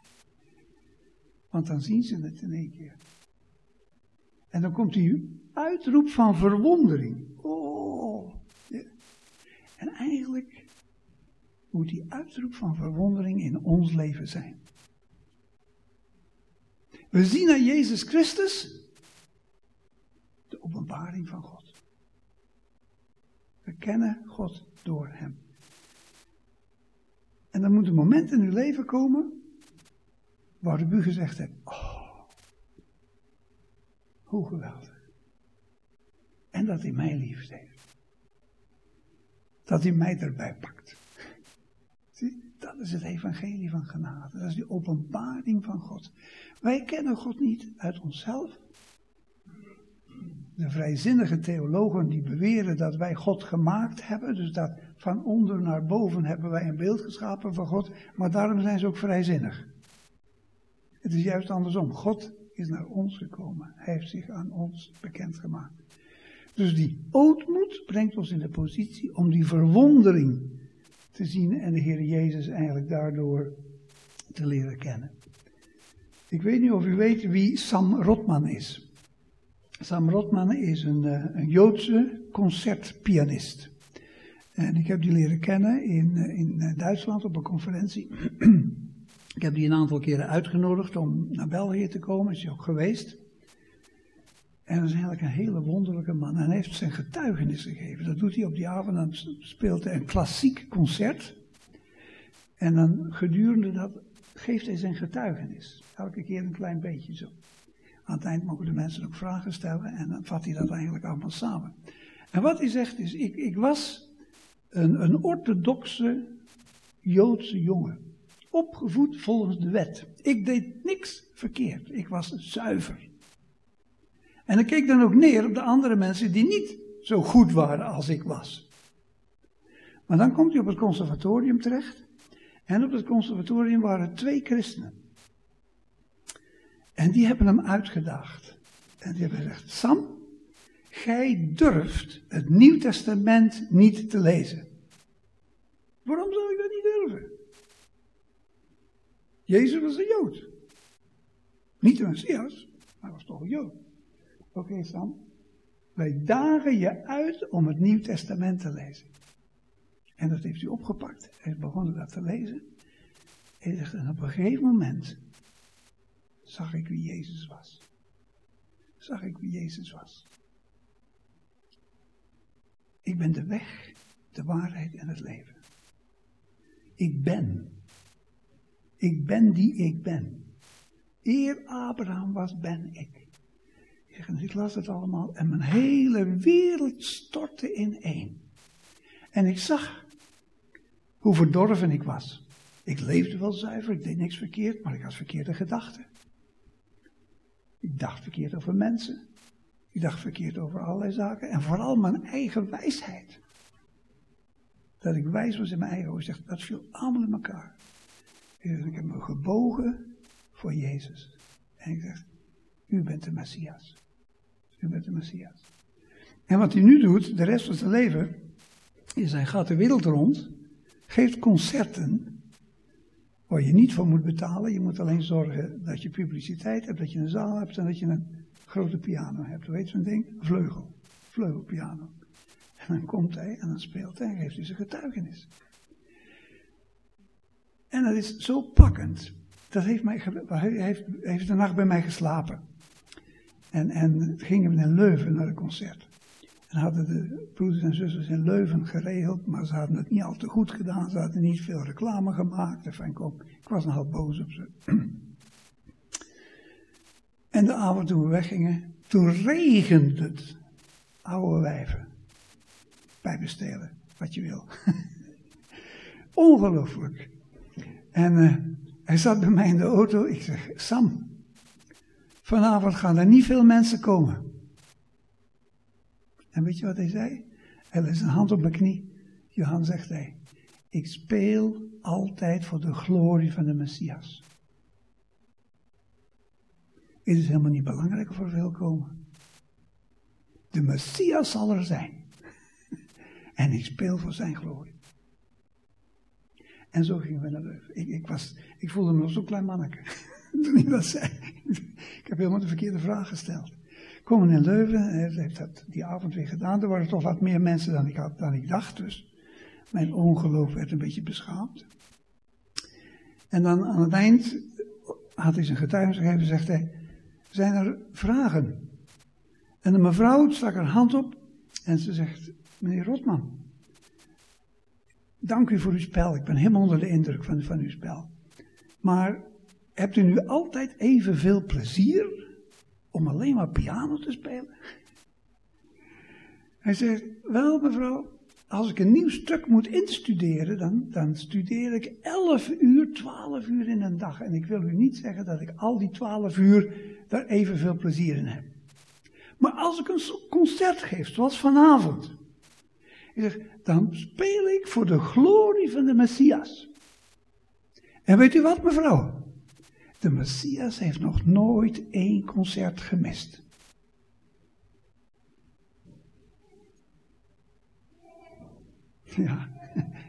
Want dan zien ze het in één keer. En dan komt die uitroep van verwondering. Oh! Ja. En eigenlijk moet die uitroep van verwondering in ons leven zijn. We zien aan Jezus Christus de openbaring van God. We kennen God door hem. En dan moet een moment in uw leven komen waarop u gezegd hebt, oh, hoe geweldig. En dat hij mij lief heeft. Dat hij mij erbij pakt. Zie, dat is het evangelie van genade. Dat is die openbaring van God. Wij kennen God niet uit onszelf. De vrijzinnige theologen die beweren dat wij God gemaakt hebben. Dus dat van onder naar boven hebben wij een beeld geschapen van God. Maar daarom zijn ze ook vrijzinnig. Het is juist andersom. God is naar ons gekomen. Hij heeft zich aan ons bekendgemaakt. Dus die ootmoed brengt ons in de positie om die verwondering te zien en de Heer Jezus eigenlijk daardoor te leren kennen. Ik weet niet of u weet wie Sam Rotman is. Sam Rotman is een, een Joodse concertpianist. En ik heb die leren kennen in, in Duitsland op een conferentie. Ik heb die een aantal keren uitgenodigd om naar België te komen, is hij ook geweest. En dat is eigenlijk een hele wonderlijke man. En hij heeft zijn getuigenis gegeven. Dat doet hij op die avond. Dan speelt hij een klassiek concert. En dan gedurende dat geeft hij zijn getuigenis. Elke keer een klein beetje zo. Aan het eind mogen de mensen ook vragen stellen. En dan vat hij dat eigenlijk allemaal samen. En wat hij zegt is, ik, ik was een, een orthodoxe Joodse jongen. Opgevoed volgens de wet. Ik deed niks verkeerd. Ik was zuiver. En ik keek dan ook neer op de andere mensen die niet zo goed waren als ik was. Maar dan komt hij op het conservatorium terecht. En op het conservatorium waren twee christenen. En die hebben hem uitgedaagd. En die hebben gezegd, Sam, gij durft het Nieuw Testament niet te lezen. Waarom zou ik dat niet durven? Jezus was een Jood. Niet de Messias, maar hij was toch een Jood. Oké, okay, Sam, wij dagen je uit om het Nieuw Testament te lezen. En dat heeft hij opgepakt. Hij is begonnen dat te lezen. En hij zegt, en op een gegeven moment zag ik wie Jezus was. Zag ik wie Jezus was. Ik ben de weg, de waarheid en het leven. Ik ben. Ik ben die ik ben. Eer Abraham was, ben ik. Ik las het allemaal en mijn hele wereld stortte ineen. En ik zag hoe verdorven ik was. Ik leefde wel zuiver, ik deed niks verkeerd, maar ik had verkeerde gedachten. Ik dacht verkeerd over mensen. Ik dacht verkeerd over allerlei zaken. En vooral mijn eigen wijsheid. Dat ik wijs was in mijn eigen ogen. Zeg, dat viel allemaal in elkaar. Ik heb me gebogen voor Jezus. En ik zeg, u bent de Messias. U bent de Messias. En wat hij nu doet, de rest van zijn leven, is hij gaat de wereld rond, geeft concerten, waar je niet voor moet betalen. Je moet alleen zorgen dat je publiciteit hebt, dat je een zaal hebt en dat je een grote piano hebt. Hoe heet zo'n ding? Vleugel. Vleugelpiano. En dan komt hij en dan speelt hij en geeft hij zijn getuigenis. En dat is zo pakkend. Dat heeft mij, hij heeft, hij heeft de nacht bij mij geslapen. En, en gingen we in Leuven naar het concert. En hadden de broeders en zusters in Leuven geregeld, maar ze hadden het niet al te goed gedaan. Ze hadden niet veel reclame gemaakt. Enfin, kom, ik was nogal boos op ze. En de avond toen we weggingen, toen regende het. Oude wijven. Bijbestelen, wat je wil. Ongelooflijk. En uh, hij zat bij mij in de auto. Ik zeg, Sam, vanavond gaan er niet veel mensen komen. En weet je wat hij zei? Hij legt zijn hand op mijn knie. Johan zegt hij, ik speel altijd voor de glorie van de Messias. Het is helemaal niet belangrijk of er veel komen. De Messias zal er zijn. En ik speel voor zijn glorie. En zo gingen we naar Leuven. Ik, ik, was, ik voelde me nog zo'n klein manneke. Toen ik dat zei. Ik heb helemaal de verkeerde vraag gesteld. Komen in Leuven, hij heeft dat die avond weer gedaan. Er waren toch wat meer mensen dan ik, had, dan ik dacht. Dus mijn ongeloof werd een beetje beschaamd. En dan aan het eind had hij zijn getuigenis gegeven en zegt hij, zijn er vragen? En een mevrouw stak haar hand op en ze zegt, meneer Rotman, dank u voor uw spel. Ik ben helemaal onder de indruk van, van uw spel. Maar hebt u nu altijd evenveel plezier om alleen maar piano te spelen? Hij zegt, wel mevrouw, als ik een nieuw stuk moet instuderen, dan, dan studeer ik elf uur, twaalf uur in een dag. En ik wil u niet zeggen dat ik al die twaalf uur daar evenveel plezier in heb. Maar als ik een concert geef, zoals vanavond, hij zegt, dan speel ik voor de glorie van de Messias. En weet u wat, mevrouw? De Messias heeft nog nooit één concert gemist. Ja.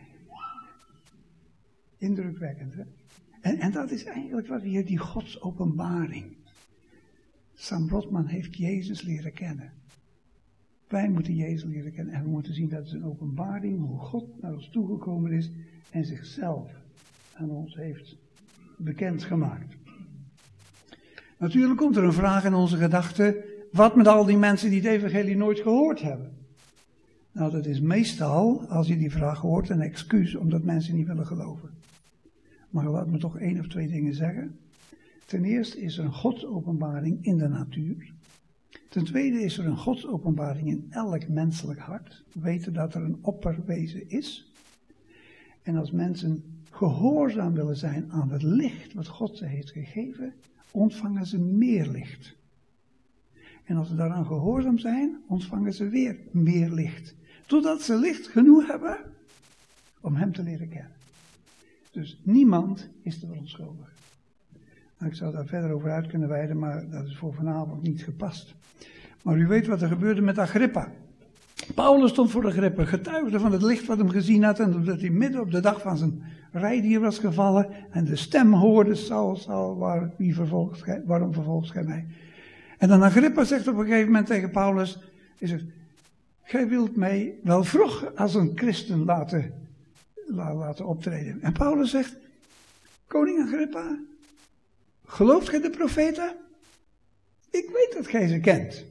Indrukwekkend, hè? En, en dat is eigenlijk wat weer die godsopenbaring. Sam Rotman heeft Jezus leren kennen. Wij moeten Jezus leren kennen en we moeten zien dat het een openbaring, hoe God naar ons toegekomen is en zichzelf aan ons heeft bekendgemaakt. Natuurlijk komt er een vraag in onze gedachten, wat met al die mensen die het evangelie nooit gehoord hebben? Nou, dat is meestal, als je die vraag hoort, een excuus omdat mensen niet willen geloven. Maar laat me toch één of twee dingen zeggen. Ten eerste is er een godsopenbaring in de natuur. Ten tweede is er een godsopenbaring in elk menselijk hart. We weten dat er een opperwezen is. En als mensen gehoorzaam willen zijn aan het licht wat God ze heeft gegeven, ontvangen ze meer licht. En als ze daaraan gehoorzaam zijn, ontvangen ze weer meer licht. Totdat ze licht genoeg hebben om hem te leren kennen. Dus niemand is te verontschuldigen. Nou, ik zou daar verder over uit kunnen wijden, maar dat is voor vanavond niet gepast. Maar u weet wat er gebeurde met Agrippa. Paulus stond voor Agrippa, getuigde van het licht wat hem gezien had en dat hij midden op de dag van zijn rijdier was gevallen en de stem hoorde, Saul, Saul, waar, wie vervolgt gij, waarom vervolgt gij mij? En dan Agrippa zegt op een gegeven moment tegen Paulus, is het, gij wilt mij wel vroeg als een christen laten, la, laten optreden. En Paulus zegt, koning Agrippa, gelooft gij de profeten? Ik weet dat gij ze kent.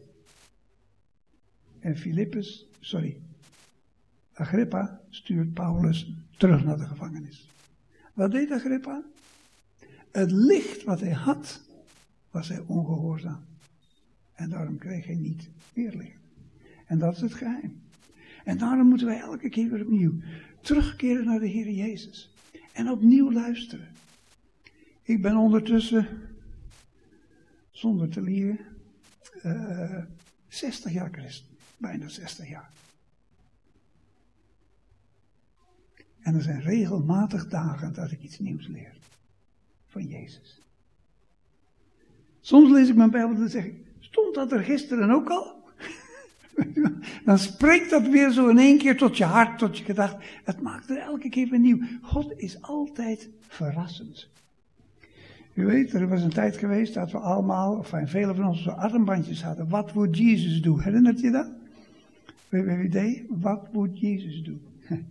En Filippus, sorry, Agrippa stuurt Paulus terug naar de gevangenis. Wat deed Agrippa? Het licht wat hij had, was hij ongehoorzaam. En daarom kreeg hij niet meer licht. En dat is het geheim. En daarom moeten wij elke keer weer opnieuw terugkeren naar de Heer Jezus. En opnieuw luisteren. Ik ben ondertussen, zonder te liegen, uh, zestig jaar christen. Bijna zestig jaar. En er zijn regelmatig dagen dat ik iets nieuws leer. Van Jezus. Soms lees ik mijn Bijbel en zeg ik, stond dat er gisteren ook al? Dan spreekt dat weer zo in één keer tot je hart, tot je gedacht. Het maakt er elke keer weer nieuw. God is altijd verrassend. U weet, er was een tijd geweest dat we allemaal, of velen van ons, zo armbandjes hadden. What would Jesus do? Herinnert je dat? W W D, what would Jesus do?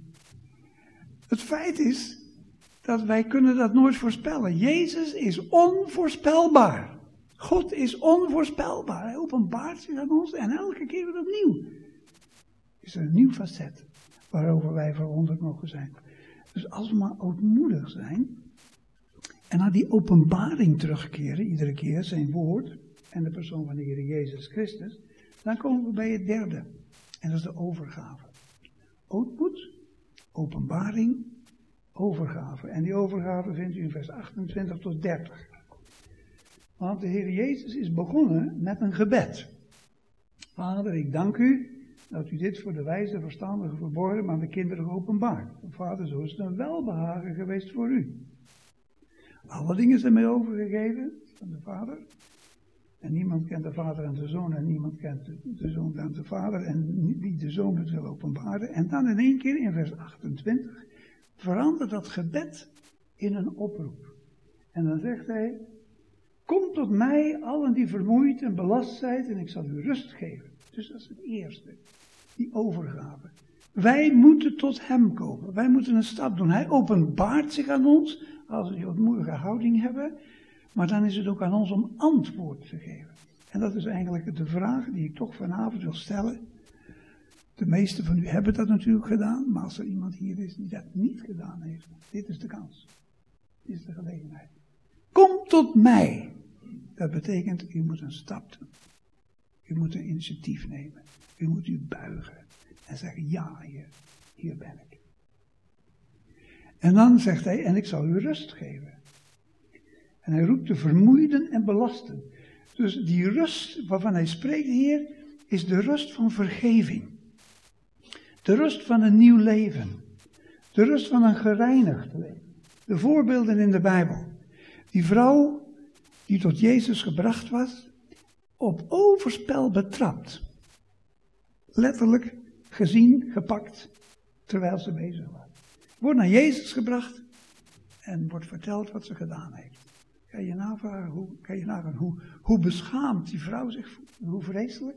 Het feit is dat wij kunnen dat nooit voorspellen. Jezus is onvoorspelbaar. God is onvoorspelbaar. Hij openbaart zich aan ons en elke keer weer opnieuw. Is er een nieuw facet waarover wij verwonderd mogen zijn. Dus als we maar ootmoedig zijn en naar die openbaring terugkeren, iedere keer zijn woord en de persoon van de Heer Jezus Christus, dan komen we bij het derde. En dat is de overgave. Ootmoed, openbaring, overgave. En die overgave vindt u in vers achtentwintig tot dertig. Want de Heer Jezus is begonnen met een gebed. Vader, ik dank u dat u dit voor de wijze, verstandige verborgen, maar de kinderen geopenbaard. Vader, zo is het een welbehagen geweest voor u. Alle dingen zijn mij overgegeven van de Vader. En niemand kent de Vader en de Zoon en niemand kent de, de Zoon dan de Vader en wie de Zoon het wil openbaren. En dan in één keer in vers achtentwintig verandert dat gebed in een oproep. En dan zegt hij, kom tot mij allen die vermoeid en belast zijn en ik zal u rust geven. Dus dat is het eerste, die overgave. Wij moeten tot hem komen, wij moeten een stap doen. Hij openbaart zich aan ons als we die ootmoedige houding hebben. Maar dan is het ook aan ons om antwoord te geven. En dat is eigenlijk de vraag die ik toch vanavond wil stellen. De meesten van u hebben dat natuurlijk gedaan, maar als er iemand hier is die dat niet gedaan heeft, dit is de kans. Dit is de gelegenheid. Kom tot mij. Dat betekent, u moet een stap doen. U moet een initiatief nemen. U moet u buigen en zeggen, ja Heer, hier ben ik. En dan zegt hij, en ik zal u rust geven. En hij roept de vermoeiden en belasten. Dus die rust waarvan hij spreekt, Heer, is de rust van vergeving. De rust van een nieuw leven. De rust van een gereinigd leven. De voorbeelden in de Bijbel. Die vrouw die tot Jezus gebracht was, op overspel betrapt. Letterlijk gezien, gepakt, terwijl ze bezig was. Wordt naar Jezus gebracht en wordt verteld wat ze gedaan heeft. Kan je navragen, hoe, kan je nagaan hoe, hoe beschaamd die vrouw zich voelt, hoe vreselijk.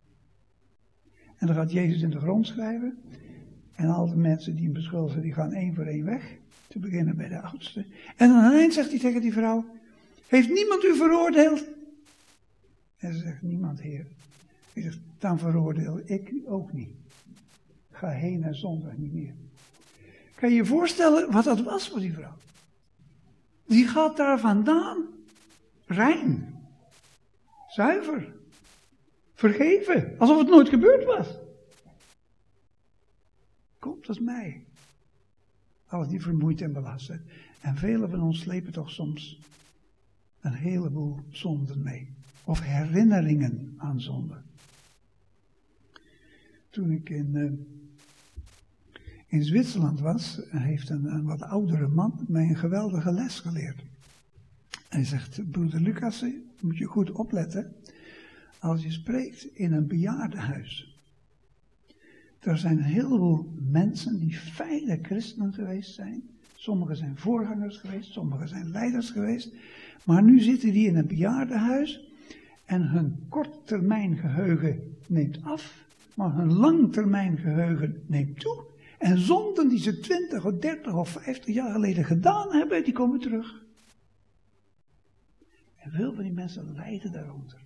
En dan gaat Jezus in de grond schrijven. En al de mensen die hem beschuldigen, die gaan één voor één weg. Te beginnen bij de oudste. En aan het eind zegt hij tegen die vrouw, heeft niemand u veroordeeld? En ze zegt, niemand, Heer. Hij zegt, dan veroordeel ik u ook niet. Ga heen en zondig niet meer. Kan je je voorstellen wat dat was voor die vrouw? Die gaat daar vandaan, rein, zuiver, vergeven, alsof het nooit gebeurd was. Kom tot mij, alle die vermoeid en belast zijn. En velen van ons slepen toch soms een heleboel zonden mee, of herinneringen aan zonden. Toen ik in, uh, in Zwitserland was, heeft een, een wat oudere man mij een geweldige les geleerd. Hij zegt, broeder Lucas, moet je goed opletten, als je spreekt in een bejaardenhuis. Er zijn een heleboel mensen die fijne christenen geweest zijn. Sommigen zijn voorgangers geweest, sommigen zijn leiders geweest. Maar nu zitten die in een bejaardenhuis en hun korttermijngeheugen neemt af, maar hun langtermijngeheugen neemt toe. En zonden die ze twintig of dertig of vijftig jaar geleden gedaan hebben, die komen terug. En veel van die mensen lijden daaronder.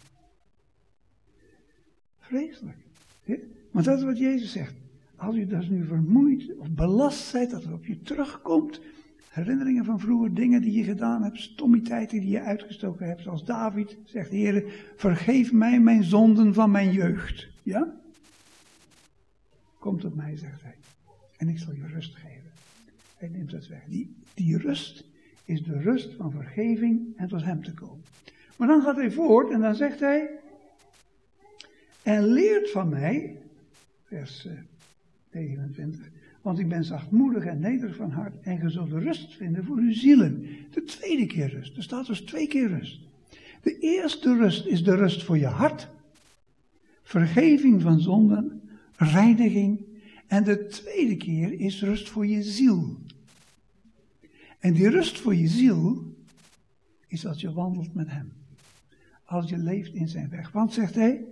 Vreselijk. Ja? Maar dat is wat Jezus zegt. Als u dus nu vermoeid of belast bent, dat het op je terugkomt. Herinneringen van vroeger, dingen die je gedaan hebt, stommiteiten die je uitgestoken hebt. Zoals David zegt, Heere, vergeef mij mijn zonden van mijn jeugd. Ja? Kom tot mij, zegt hij. En ik zal je rust geven. Hij neemt het weg. Die, die rust is de rust van vergeving en tot hem te komen. Maar dan gaat hij voort en dan zegt hij, en leert van mij, vers negenentwintig, want ik ben zachtmoedig en nederig van hart en ge zult rust vinden voor uw zielen. De tweede keer rust. Er staat dus twee keer rust. De eerste rust is de rust voor je hart, vergeving van zonden, reiniging. En de tweede keer is rust voor je ziel. En die rust voor je ziel is als je wandelt met hem. Als je leeft in zijn weg. Want, zegt hij,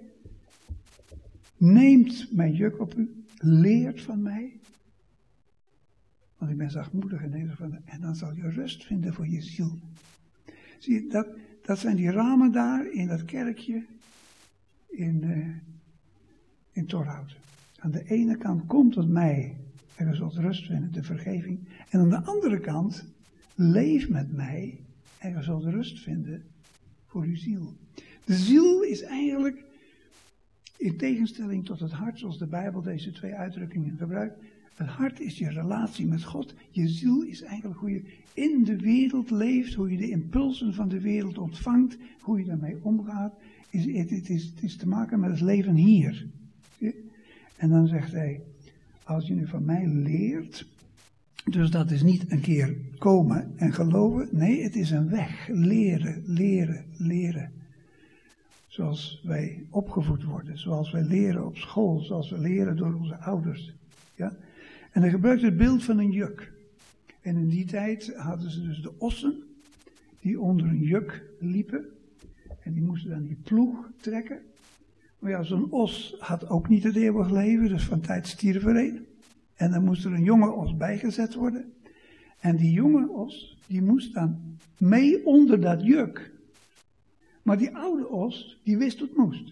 neemt mijn juk op u, leert van mij. Want ik ben zachtmoedig en nederig van hem. En dan zal je rust vinden voor je ziel. Zie je, dat, dat zijn die ramen daar in dat kerkje in, uh, in Torhout. Aan de ene kant komt tot mij en je zult rust vinden, de vergeving. En aan de andere kant, leef met mij en je zult rust vinden voor uw ziel. De ziel is eigenlijk, in tegenstelling tot het hart, zoals de Bijbel deze twee uitdrukkingen gebruikt. Het hart is je relatie met God. Je ziel is eigenlijk hoe je in de wereld leeft, hoe je de impulsen van de wereld ontvangt, hoe je daarmee omgaat. Is, het, het, is, het is te maken met het leven hier. En dan zegt hij, als je nu van mij leert, dus dat is niet een keer komen en geloven, nee, het is een weg, leren, leren, leren. Zoals wij opgevoed worden, zoals wij leren op school, zoals we leren door onze ouders. Ja? En hij gebruikt het beeld van een juk. En in die tijd hadden ze dus de ossen, die onder een juk liepen, en die moesten dan die ploeg trekken. Maar ja, zo'n os had ook niet het eeuwig leven, dus van tijd stierf er een. En dan moest er een jonge os bijgezet worden. En die jonge os, die moest dan mee onder dat juk. Maar die oude os, die wist hoe het moest.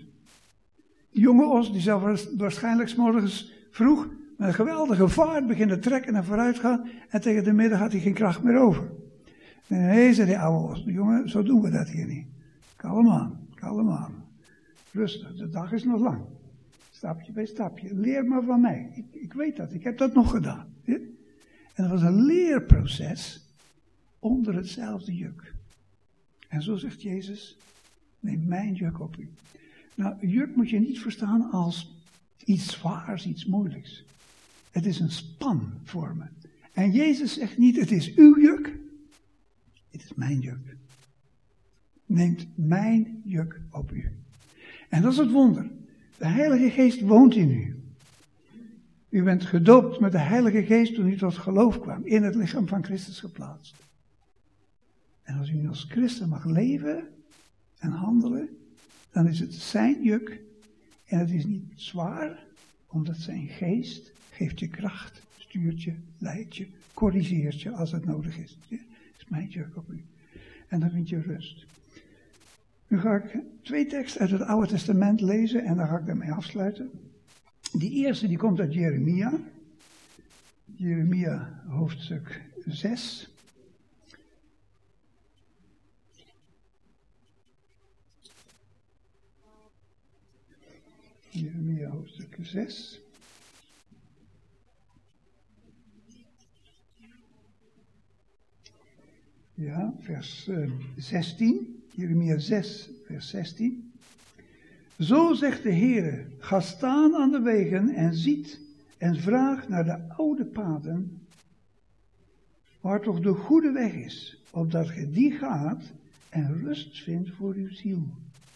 Die jonge os, die zou waarschijnlijk 's morgens vroeg met een geweldige vaart beginnen trekken en vooruit gaan. En tegen de middag had hij geen kracht meer over. Nee, nee, zei die oude os, jongen, zo doen we dat hier niet. Kalm aan, kalm aan. Rustig, de dag is nog lang. Stapje bij stapje. Leer maar van mij. Ik, ik weet dat, ik heb dat nog gedaan. Ja? En dat was een leerproces onder hetzelfde juk. En zo zegt Jezus, neem mijn juk op u. Nou, juk moet je niet verstaan als iets zwaars, iets moeilijks. Het is een span voor me. En Jezus zegt niet, het is uw juk. Het is mijn juk. Neemt mijn juk op u. En dat is het wonder. De Heilige Geest woont in u. U bent gedoopt met de Heilige Geest toen u tot geloof kwam. In het lichaam van Christus geplaatst. En als u als christen mag leven en handelen, dan is het zijn juk. En het is niet zwaar, omdat zijn geest geeft je kracht, stuurt je, leidt je, corrigeert je als het nodig is. Het is mijn juk op u. En dan vind je rust. Nu ga ik twee teksten uit het Oude Testament lezen en dan ga ik daarmee afsluiten. Die eerste die komt uit Jeremia. Jeremia hoofdstuk zes. Jeremia hoofdstuk zes. Ja, vers uh, zestien. Jeremia zes, vers zestien. Zo zegt de Heere, ga staan aan de wegen en ziet en vraag naar de oude paden, waar toch de goede weg is, opdat ge die gaat en rust vindt voor uw ziel.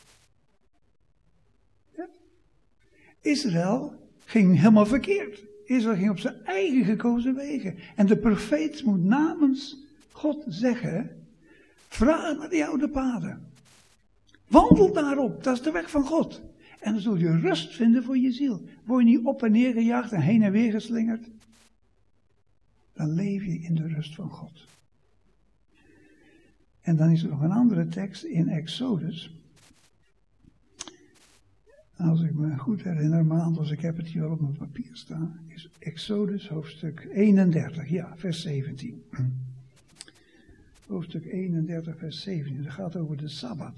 Ja. Israël ging helemaal verkeerd. Israël ging op zijn eigen gekozen wegen. En de profeet moet namens God zeggen, vraag naar die oude paden. Wandel daarop, dat is de weg van God. En dan zul je rust vinden voor je ziel. Word je niet op en neer gejaagd en heen en weer geslingerd. Dan leef je in de rust van God. En dan is er nog een andere tekst in Exodus. Als ik me goed herinner, maar anders ik heb het hier op mijn papier staan. Is Exodus hoofdstuk eenendertig, ja, vers zeventien. Hoofdstuk eenendertig, vers zeventien. Dat gaat over de Sabbat.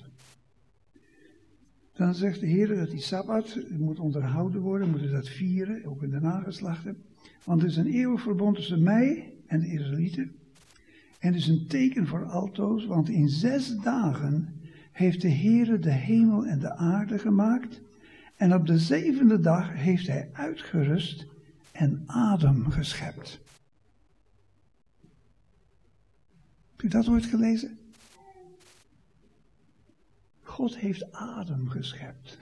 Dan zegt de Heer dat die Sabbat moet onderhouden worden, moeten dat vieren, ook in de nageslachten. Want het is een eeuwig verbond tussen mij en de Israëlieten. En het is een teken voor altoos, want in zes dagen heeft de Heer de hemel en de aarde gemaakt. En op de zevende dag heeft hij uitgerust en adem geschept. Heb u dat ooit gelezen? God heeft adem geschept.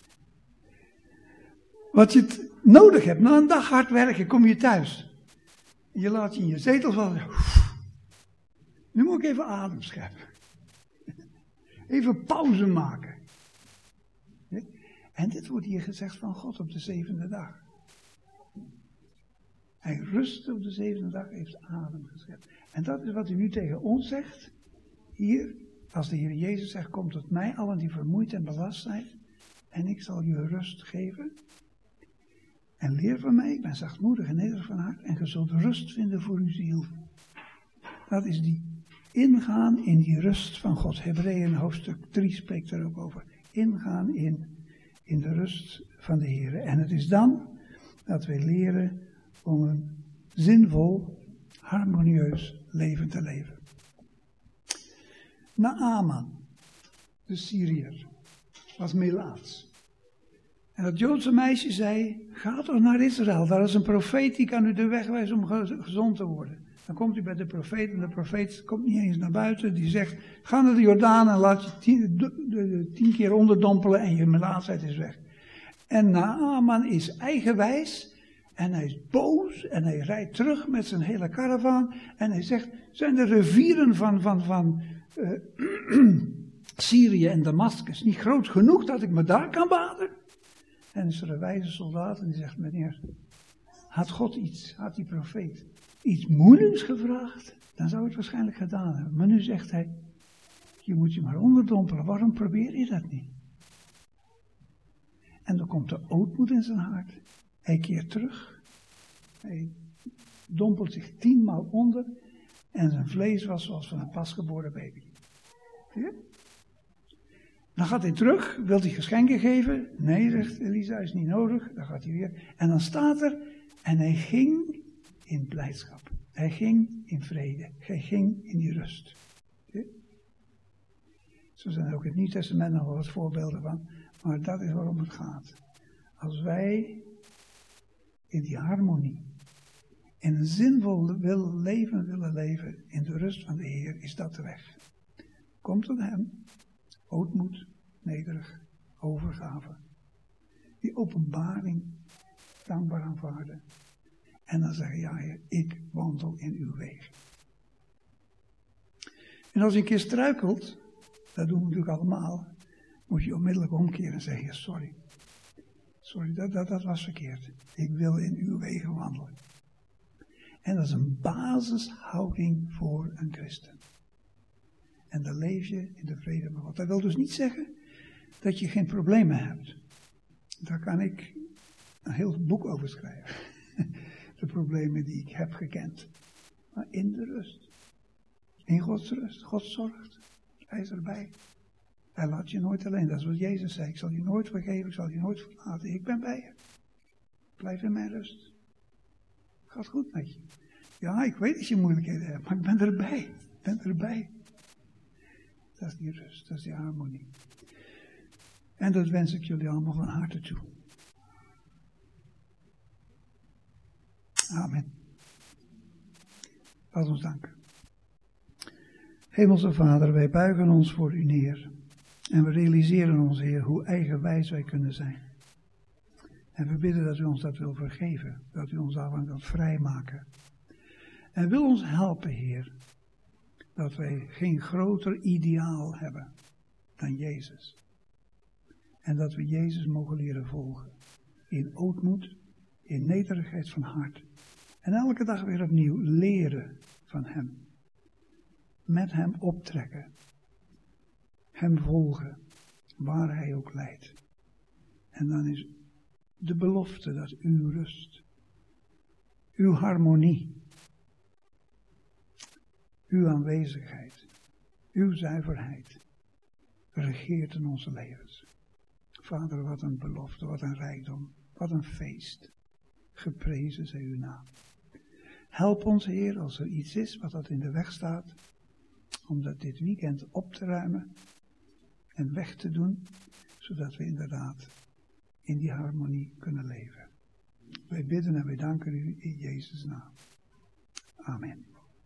Wat je t- nodig hebt, na een dag hard werken, kom je thuis. Je laat je in je zetel vallen. Nu moet ik even adem scheppen. Even pauze maken. En dit wordt hier gezegd van God op de zevende dag. Hij rustte op de zevende dag, heeft adem geschept. En dat is wat hij nu tegen ons zegt. Hier, als de Heer Jezus zegt, kom tot mij allen die vermoeid en belast zijn. En ik zal je rust geven. En leer van mij, ik ben zachtmoedig en nederig van hart. En je zult rust vinden voor uw ziel. Dat is die ingaan in die rust van God. Hebreeën hoofdstuk drie spreekt er ook over. Ingaan in, in de rust van de Heer. En het is dan dat wij leren om een zinvol, harmonieus leven te leven. Naaman, de Syriër, was melaats. En dat Joodse meisje zei, ga toch naar Israël, daar is een profeet die kan u de weg wijzen om gezond te worden. Dan komt u bij de profeet en de profeet komt niet eens naar buiten, die zegt, ga naar de Jordaan en laat je tien, de, de, de, tien keer onderdompelen en je melaatsheid is weg. En Naaman is eigenwijs en hij is boos en hij rijdt terug met zijn hele karavaan en hij zegt, zijn de rivieren van, van, van uh, Syrië en Damascus niet groot genoeg dat ik me daar kan baden? En is er een wijze soldaat en die zegt, meneer, had God iets, had die profeet iets moeilijks gevraagd, dan zou het waarschijnlijk gedaan hebben. Maar nu zegt hij, je moet je maar onderdompelen, waarom probeer je dat niet? En dan komt de ootmoed in zijn hart. Hij keert terug, hij dompelt zich tienmaal onder en zijn vlees was zoals van een pasgeboren baby. Zie je? Dan gaat hij terug, wil hij geschenken geven? Nee, zegt Elisa, is niet nodig. Dan gaat hij weer. En dan staat er, en hij ging in blijdschap. Hij ging in vrede. Hij ging in die rust. Zie je? Zo zijn er ook in het Nieuw Testament nog wel wat voorbeelden van. Maar dat is waarom het gaat. Als wij in die harmonie, in een zinvol wil leven willen leven, in de rust van de Heer, is dat de weg. Kom tot hem. Ootmoed, nederig, overgave. Die openbaring, dankbaar aanvaarden. En dan zeggen, ja Heer, ik wandel in uw wegen. En als je een keer struikelt, dat doen we natuurlijk allemaal, moet je onmiddellijk omkeren en zeggen, sorry. Sorry, dat, dat, dat was verkeerd. Ik wil in uw wegen wandelen. En dat is een basishouding voor een christen. En dan leef je in de vrede van God. Dat wil dus niet zeggen dat je geen problemen hebt. Daar kan ik een heel boek over schrijven. De problemen die ik heb gekend. Maar in de rust. In Gods rust. God zorgt. Hij is erbij. Hij laat je nooit alleen. Dat is wat Jezus zei. Ik zal je nooit vergeven. Ik zal je nooit verlaten. Ik ben bij je. Blijf in mijn rust. Gaat goed met je. Ja, ik weet dat je moeilijkheden hebt. Maar ik ben erbij. Ik ben erbij. Dat is die rust, dat is die harmonie. En dat wens ik jullie allemaal van harte toe. Amen. Laat ons danken. Hemelse Vader, wij buigen ons voor u neer. En we realiseren ons, Heer, hoe eigenwijs wij kunnen zijn. En we bidden dat u ons dat wil vergeven. Dat u ons daarvan wilt vrijmaken. En wil ons helpen, Heer. Dat wij geen groter ideaal hebben dan Jezus. En dat we Jezus mogen leren volgen. In ootmoed, in nederigheid van hart. En elke dag weer opnieuw leren van hem. Met hem optrekken. Hem volgen, waar hij ook leidt. En dan is de belofte dat uw rust, uw harmonie, uw aanwezigheid, uw zuiverheid regeert in onze levens. Vader, wat een belofte, wat een rijkdom, wat een feest. Geprezen zij uw naam. Help ons, Heer, als er iets is wat dat in de weg staat, om dat dit weekend op te ruimen en weg te doen, zodat we inderdaad in die harmonie kunnen leven. Wij bidden en wij danken u in Jezus' naam. Amen.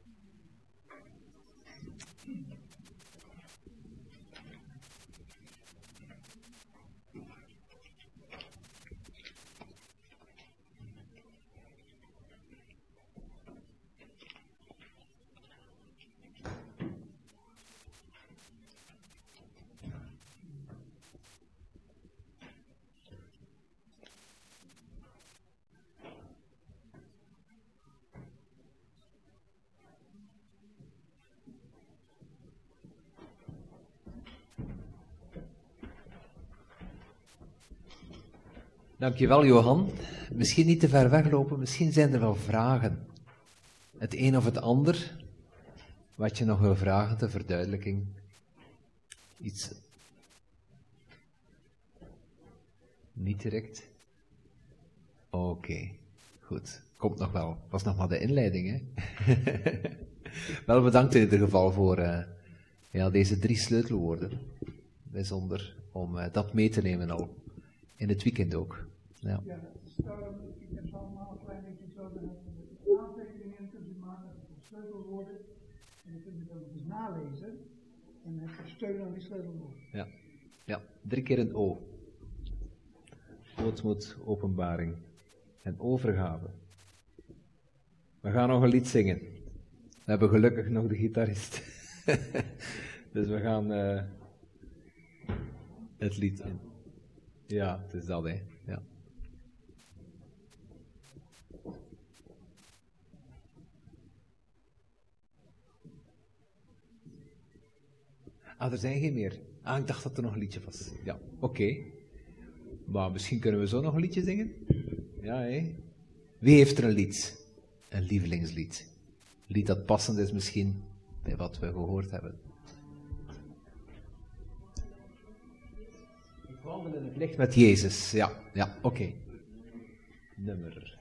Dankjewel, Johan. Misschien niet te ver weglopen, misschien zijn er wel vragen. Het een of het ander, wat je nog wil vragen, ter verduidelijking. Iets. Niet direct? Oké, okay, goed. Komt nog wel. Was nog maar de inleiding, hè? Wel bedankt in ieder geval voor uh, ja, deze drie sleutelwoorden. Bijzonder om uh, dat mee te nemen al. In het weekend ook. Ja, ja ik heb ze allemaal een klein beetje zo. De aantekeningen kunt u maken van sleutelwoorden. En dan kunt u dat eens nalezen. En dan heb je steun aan die sleutelwoorden. Ja, ja. Drie keer een O. Ootmoed, openbaring en overgave. We gaan nog een lied zingen. We hebben gelukkig nog de gitarist. Dus we gaan uh, het lied in. Ja, het is dat, hè. Ja. Ah, er zijn geen meer. Ah, ik dacht dat er nog een liedje was. Ja, oké. Okay. Maar misschien kunnen we zo nog een liedje zingen? Ja, hè. Wie heeft er een lied? Een lievelingslied. Een lied dat passend is misschien bij wat we gehoord hebben. Wandelen in het licht met Jezus. Ja, ja, oké. Okay. Nummer